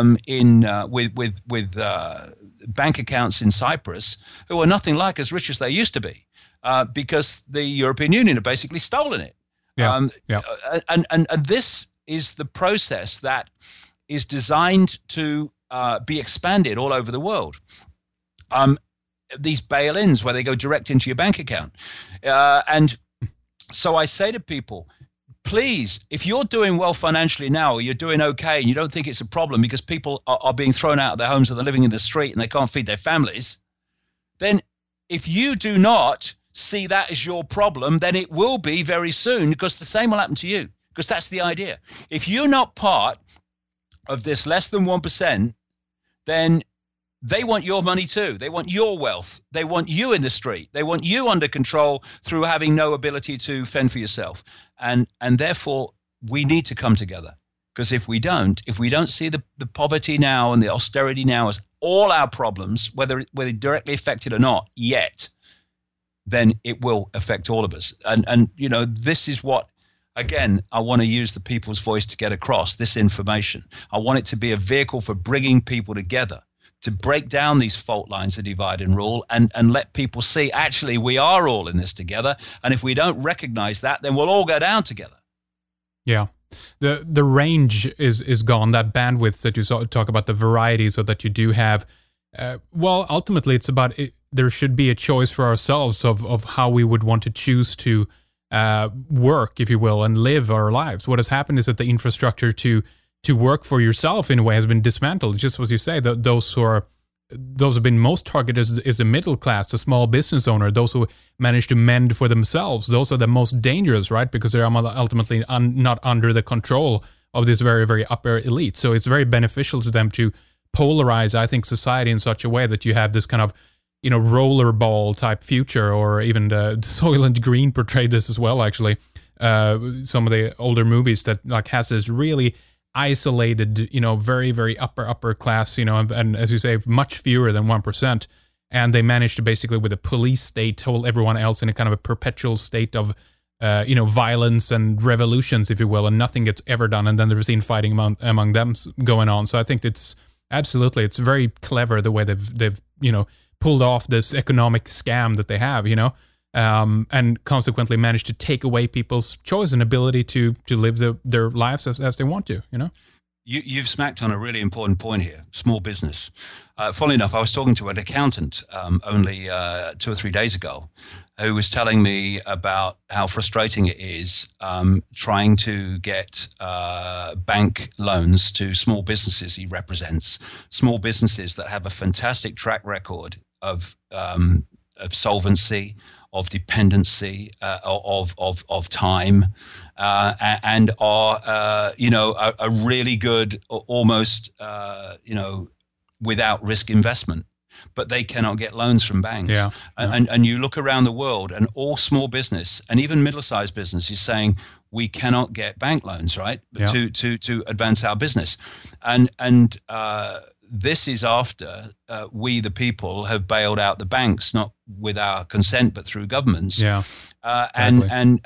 with bank accounts in Cyprus who are nothing like as rich as they used to be because the European Union have basically stolen it. And this is the process that is designed to be expanded all over the world. These bail-ins where they go direct into your bank account. And so I say to people, please, if you're doing well financially now, or you're doing okay and you don't think it's a problem because people are being thrown out of their homes and they're living in the street and they can't feed their families, then if you do not see that as your problem, then it will be very soon because the same will happen to you, because that's the idea. If you're not part of this less than 1%, then they want your money too. They want your wealth. They want you in the street. They want you under control through having no ability to fend for yourself. And therefore, we need to come together. Because if we don't see the poverty now and the austerity now as all our problems, whether directly affected or not yet, then it will affect all of us. And you know, this is what, again, I want to use the people's voice to get across this information. I want it to be a vehicle for bringing people together, to break down these fault lines of divide and rule and let people see, actually, we are all in this together. And if we don't recognize that, then we'll all go down together. Yeah. The range is gone, that bandwidth that you talk about, the variety, so that you do have. Well, ultimately, it's about there should be a choice for ourselves of how we would want to choose to work, if you will, and live our lives. What has happened is that the infrastructure to work for yourself in a way has been dismantled. Just as you say, those have been most targeted is the middle class, the small business owner, those who manage to mend for themselves. Those are the most dangerous, right? Because they're ultimately not under the control of this very, very upper elite. So it's very beneficial to them to polarize, I think, society in such a way that you have this kind of, you know, rollerball type future, or even the Soylent Green portrayed this as well, actually. Some of the older movies that like has this really isolated, you know, very, very upper class, you know, and as you say, much fewer than 1%. And they managed to basically, with a police state, hold everyone else in a kind of a perpetual state of, you know, violence and revolutions, if you will, and nothing gets ever done. And then there's infighting among them going on. So I think it's very clever the way they've, you know, pulled off this economic scam that they have, you know, and consequently managed to take away people's choice and ability to live their lives as they want to, you know? You've smacked on a really important point here, small business. Funnily enough, I was talking to an accountant only 2 or 3 days ago who was telling me about how frustrating it is trying to get bank loans to small businesses he represents, small businesses that have a fantastic track record of solvency, of dependency, of time, and are you know, a really good, almost you know, without risk investment, but they cannot get loans from banks. Yeah. And you look around the world, and all small business and even middle-sized business is saying we cannot get bank loans, right? Yeah. To advance our business, and this is after we, the people, have bailed out the banks, not with our consent, but through governments. Yeah, exactly.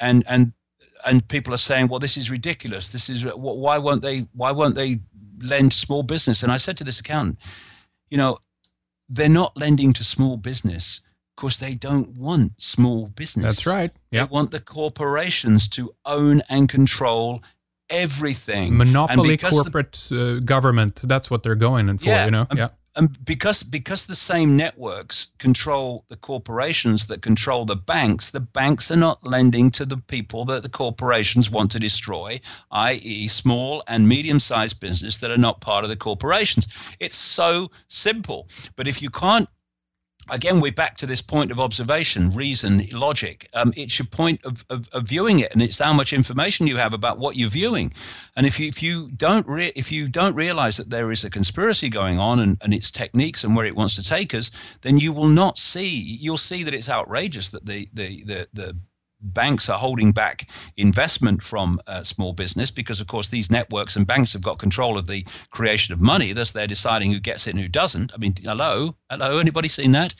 And people are saying, well, this is ridiculous. This is why won't they lend to small business? And I said to this accountant, you know, they're not lending to small business because they don't want small business. That's right. Yep. They want the corporations to own and control everything. Monopoly, corporate government, that's what they're going in for, you know? And because the same networks control the corporations that control the banks are not lending to the people that the corporations want to destroy, i.e. small and medium-sized business that are not part of the corporations. It's so simple. But if you can't again, we're back to this point of observation, reason, logic. It's your point of viewing it, and it's how much information you have about what you're viewing. And if you don't realize that there is a conspiracy going on and its techniques and where it wants to take us, then you will not see. You'll see that it's outrageous that the banks are holding back investment from small business because, of course, these networks and banks have got control of the creation of money. Thus, they're deciding who gets it and who doesn't. I mean, hello, anybody seen that?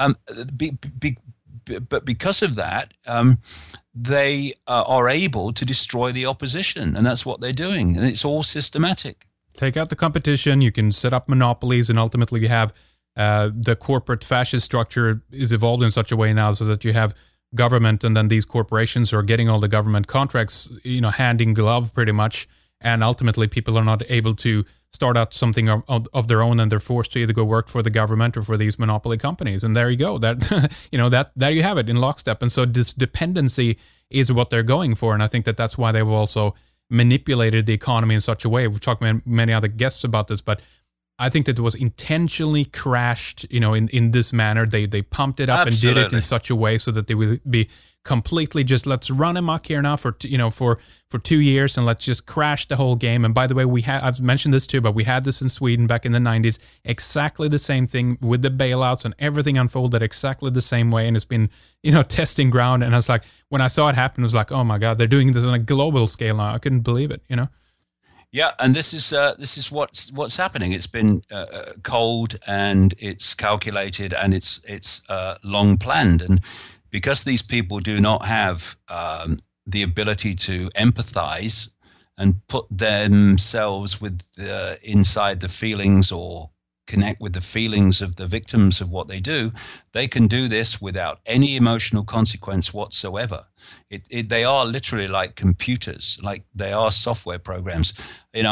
But because of that, they are able to destroy the opposition, and that's what they're doing. And it's all systematic. Take out the competition. You can set up monopolies, and ultimately you have the corporate fascist structure is evolved in such a way now so that you have government, and then these corporations are getting all the government contracts, hand in glove pretty much, and ultimately people are not able to start out something of their own, and they're forced to either go work for the government or for these monopoly companies. And there you go. That there you have it in lockstep. And so this dependency is what they're going for, and I think that's why they've also manipulated the economy in such a way. We've talked to many other guests about this, but I think that it was intentionally crashed, in this manner. They pumped it up Absolutely. and did it in such a way so that they would be completely just, let's run amok here now for 2 years and let's just crash the whole game. And by the way, I've mentioned this too, but we had this in Sweden back in the 90s, exactly the same thing with the bailouts, and everything unfolded exactly the same way. And it's been, testing ground. And I was like, when I saw it happen, I was like, oh my God, they're doing this on a global scale now. I couldn't believe it, Yeah, and this is what's happening. It's been cold, and it's calculated, and it's long planned. And because these people do not have the ability to empathize and put themselves inside the feelings or connect with the feelings of the victims of what they do, they can do this without any emotional consequence whatsoever. They are literally like computers, like they are software programs. If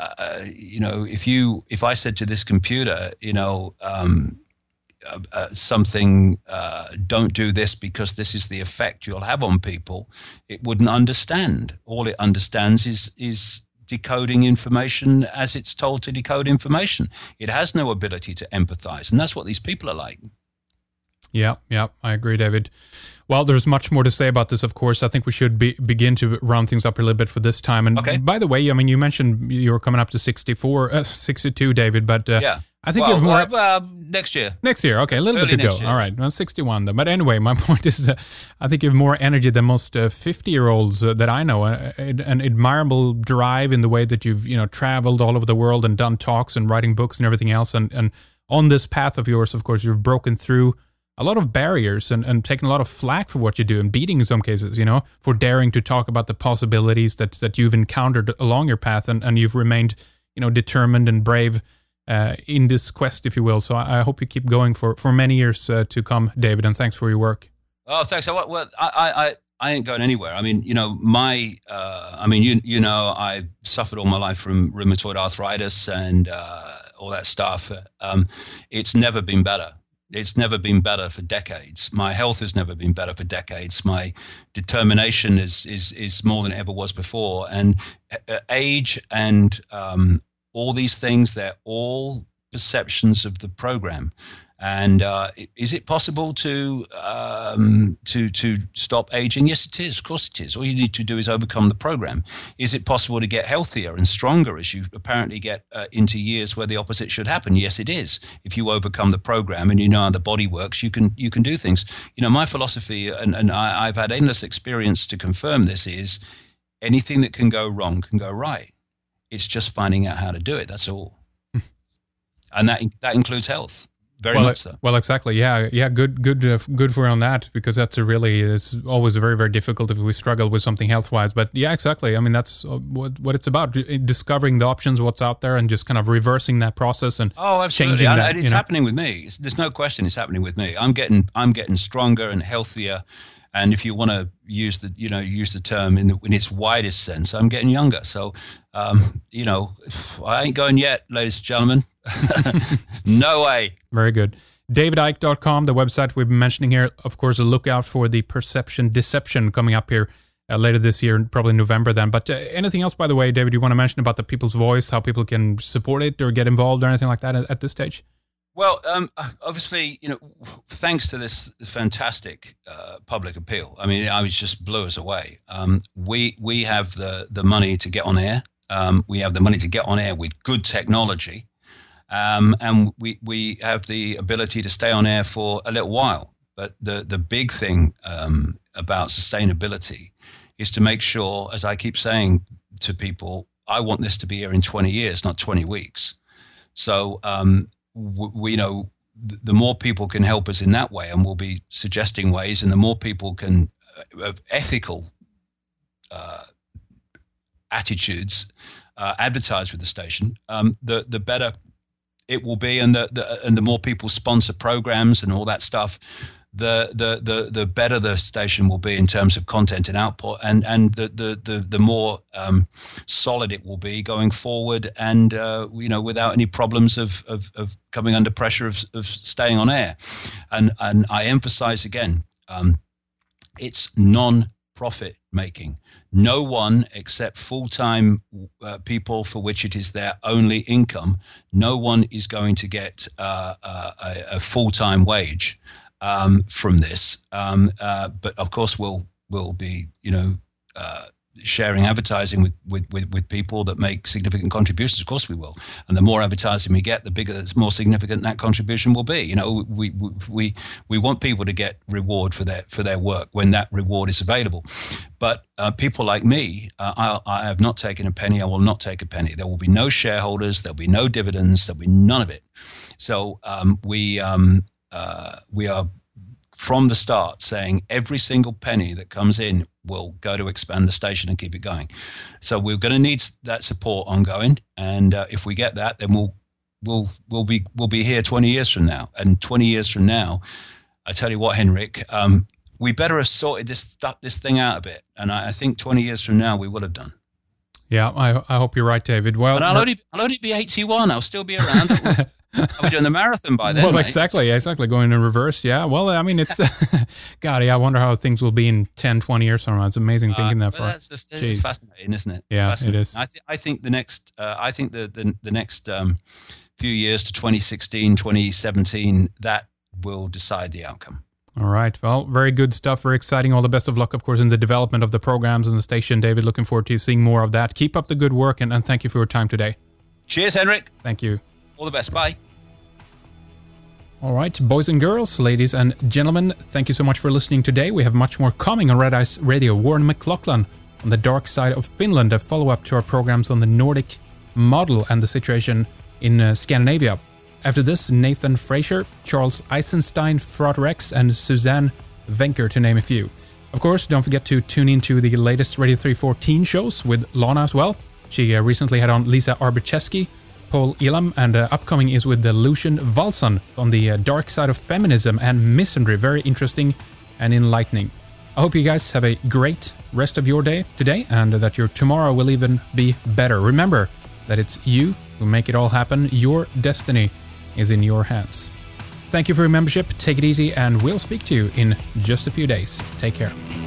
I said to this computer, something, don't do this because this is the effect you'll have on people, it wouldn't understand. All it understands is decoding information as it's told to decode information. It has no ability to empathize, and that's what these people are like. Yeah, I agree, David. Well, there's much more to say about this, of course. I think we should begin to round things up a little bit for this time. And okay. By the way, I mean, you mentioned you were coming up to 62, David, but yeah. I think you have more next year. Next year, okay, a little Early bit to go. year. All right, well, 61 then. But anyway, my point is, I think you have more energy than most 50-year-olds that I know. An admirable drive in the way that you've traveled all over the world and done talks and writing books and everything else. And on this path of yours, of course, you've broken through a lot of barriers and taken a lot of flack for what you do, and beating in some cases, for daring to talk about the possibilities that you've encountered along your path, and you've remained, determined and brave in this quest, if you will. So I hope you keep going for many years to come, David, and thanks for your work. Oh, thanks. Well, I ain't going anywhere. I mean, I suffered all my life from rheumatoid arthritis and all that stuff. It's never been better. It's never been better for decades. My health has never been better for decades. My determination is more than it ever was before. And age and all these things, they're all perceptions of the program. And is it possible to stop aging? Yes, it is. Of course it is. All you need to do is overcome the program. Is it possible to get healthier and stronger as you apparently get into years where the opposite should happen? Yes, it is. If you overcome the program and you know how the body works, you can do things. My philosophy, and I've had endless experience to confirm this, is anything that can go wrong can go right. It's just finding out how to do it. That's all. And that includes health. Very much so. Well, exactly. Yeah. Good for you on that, because that's it's always very, very difficult if we struggle with something health-wise. But yeah, exactly. I mean, that's what it's about: discovering the options, what's out there, and just kind of reversing that process and changing that. It's happening with me. There's no question, it's happening with me. I'm getting stronger and healthier. And if you want to use the term in its widest sense, I'm getting younger. So, I ain't going yet, ladies and gentlemen. No way. Very good. DavidIcke.com, the website we've been mentioning here. Of course, a look out for the Perception Deception coming up here later this year, probably November then. But anything else, by the way, David, you want to mention about the People's Voice, how people can support it or get involved or anything like that at this stage? Well, obviously, thanks to this fantastic public appeal. I mean, I was just blew us away. We have the money to get on air. We have the money to get on air with good technology, and we have the ability to stay on air for a little while. But the big thing about sustainability is to make sure, as I keep saying to people, I want this to be here in 20 years, not 20 weeks. So we know the more people can help us in that way, and we'll be suggesting ways, and the more people can of ethical attitudes advertise with the station, the better it will be, and the more people sponsor programs and all that stuff, the better the station will be in terms of content and output, and the more solid it will be going forward, and without any problems of coming under pressure of staying on air. And I emphasize again, it's non-profit making. No one except full-time people for which it is their only income, no one is going to get a full-time wage from this, but of course we'll be sharing advertising with people that make significant contributions. Of course we will, and the more advertising we get, the bigger, the more significant that contribution will be. We want people to get reward for their work when that reward is available. But people like me, I have not taken a penny. I will not take a penny. There will be no shareholders. There'll be no dividends. There'll be none of it. So we are from the start saying every single penny that comes in will go to expand the station and keep it going. So we're going to need that support ongoing, and if we get that, then we'll be here 20 years from now. And 20 years from now, I tell you what, Henrik, we better have sorted this thing out a bit. And I think 20 years from now we will have done. Yeah, I hope you're right, David. Well, and I'll only be 81. I'll still be around. I'll be doing the marathon by then. Well, mate. exactly, going in reverse. Yeah. Well, I mean, it's God. Yeah, I wonder how things will be in 10, 20 years from now. It's amazing thinking that far. It's fascinating, isn't it? Yeah, it is. I think the next. I think the next few years to 2016, 2017, that will decide the outcome. All right. Well, very good stuff. Very exciting. All the best of luck, of course, in the development of the programs and the station, David. Looking forward to seeing more of that. Keep up the good work, and thank you for your time today. Cheers, Henrik. Thank you. All the best. Bye. All right, boys and girls, ladies and gentlemen, thank you so much for listening today. We have much more coming on Red Ice Radio. Warren McLaughlin on the dark side of Finland, a follow-up to our programs on the Nordic model and the situation in Scandinavia. After this, Nathan Fraser, Charles Eisenstein, Fraud Rex, and Suzanne Venker, to name a few. Of course, don't forget to tune into the latest Radio 314 shows with Lana as well. She recently had on Lisa Arbicheski, Paul Elam, and upcoming is with Lucian Valson on the dark side of feminism and misandry. Very interesting and enlightening. I hope you guys have a great rest of your day today, and that your tomorrow will even be better. Remember that it's you who make it all happen. Your destiny is in your hands. Thank you for your membership. Take it easy, and we'll speak to you in just a few days. Take care.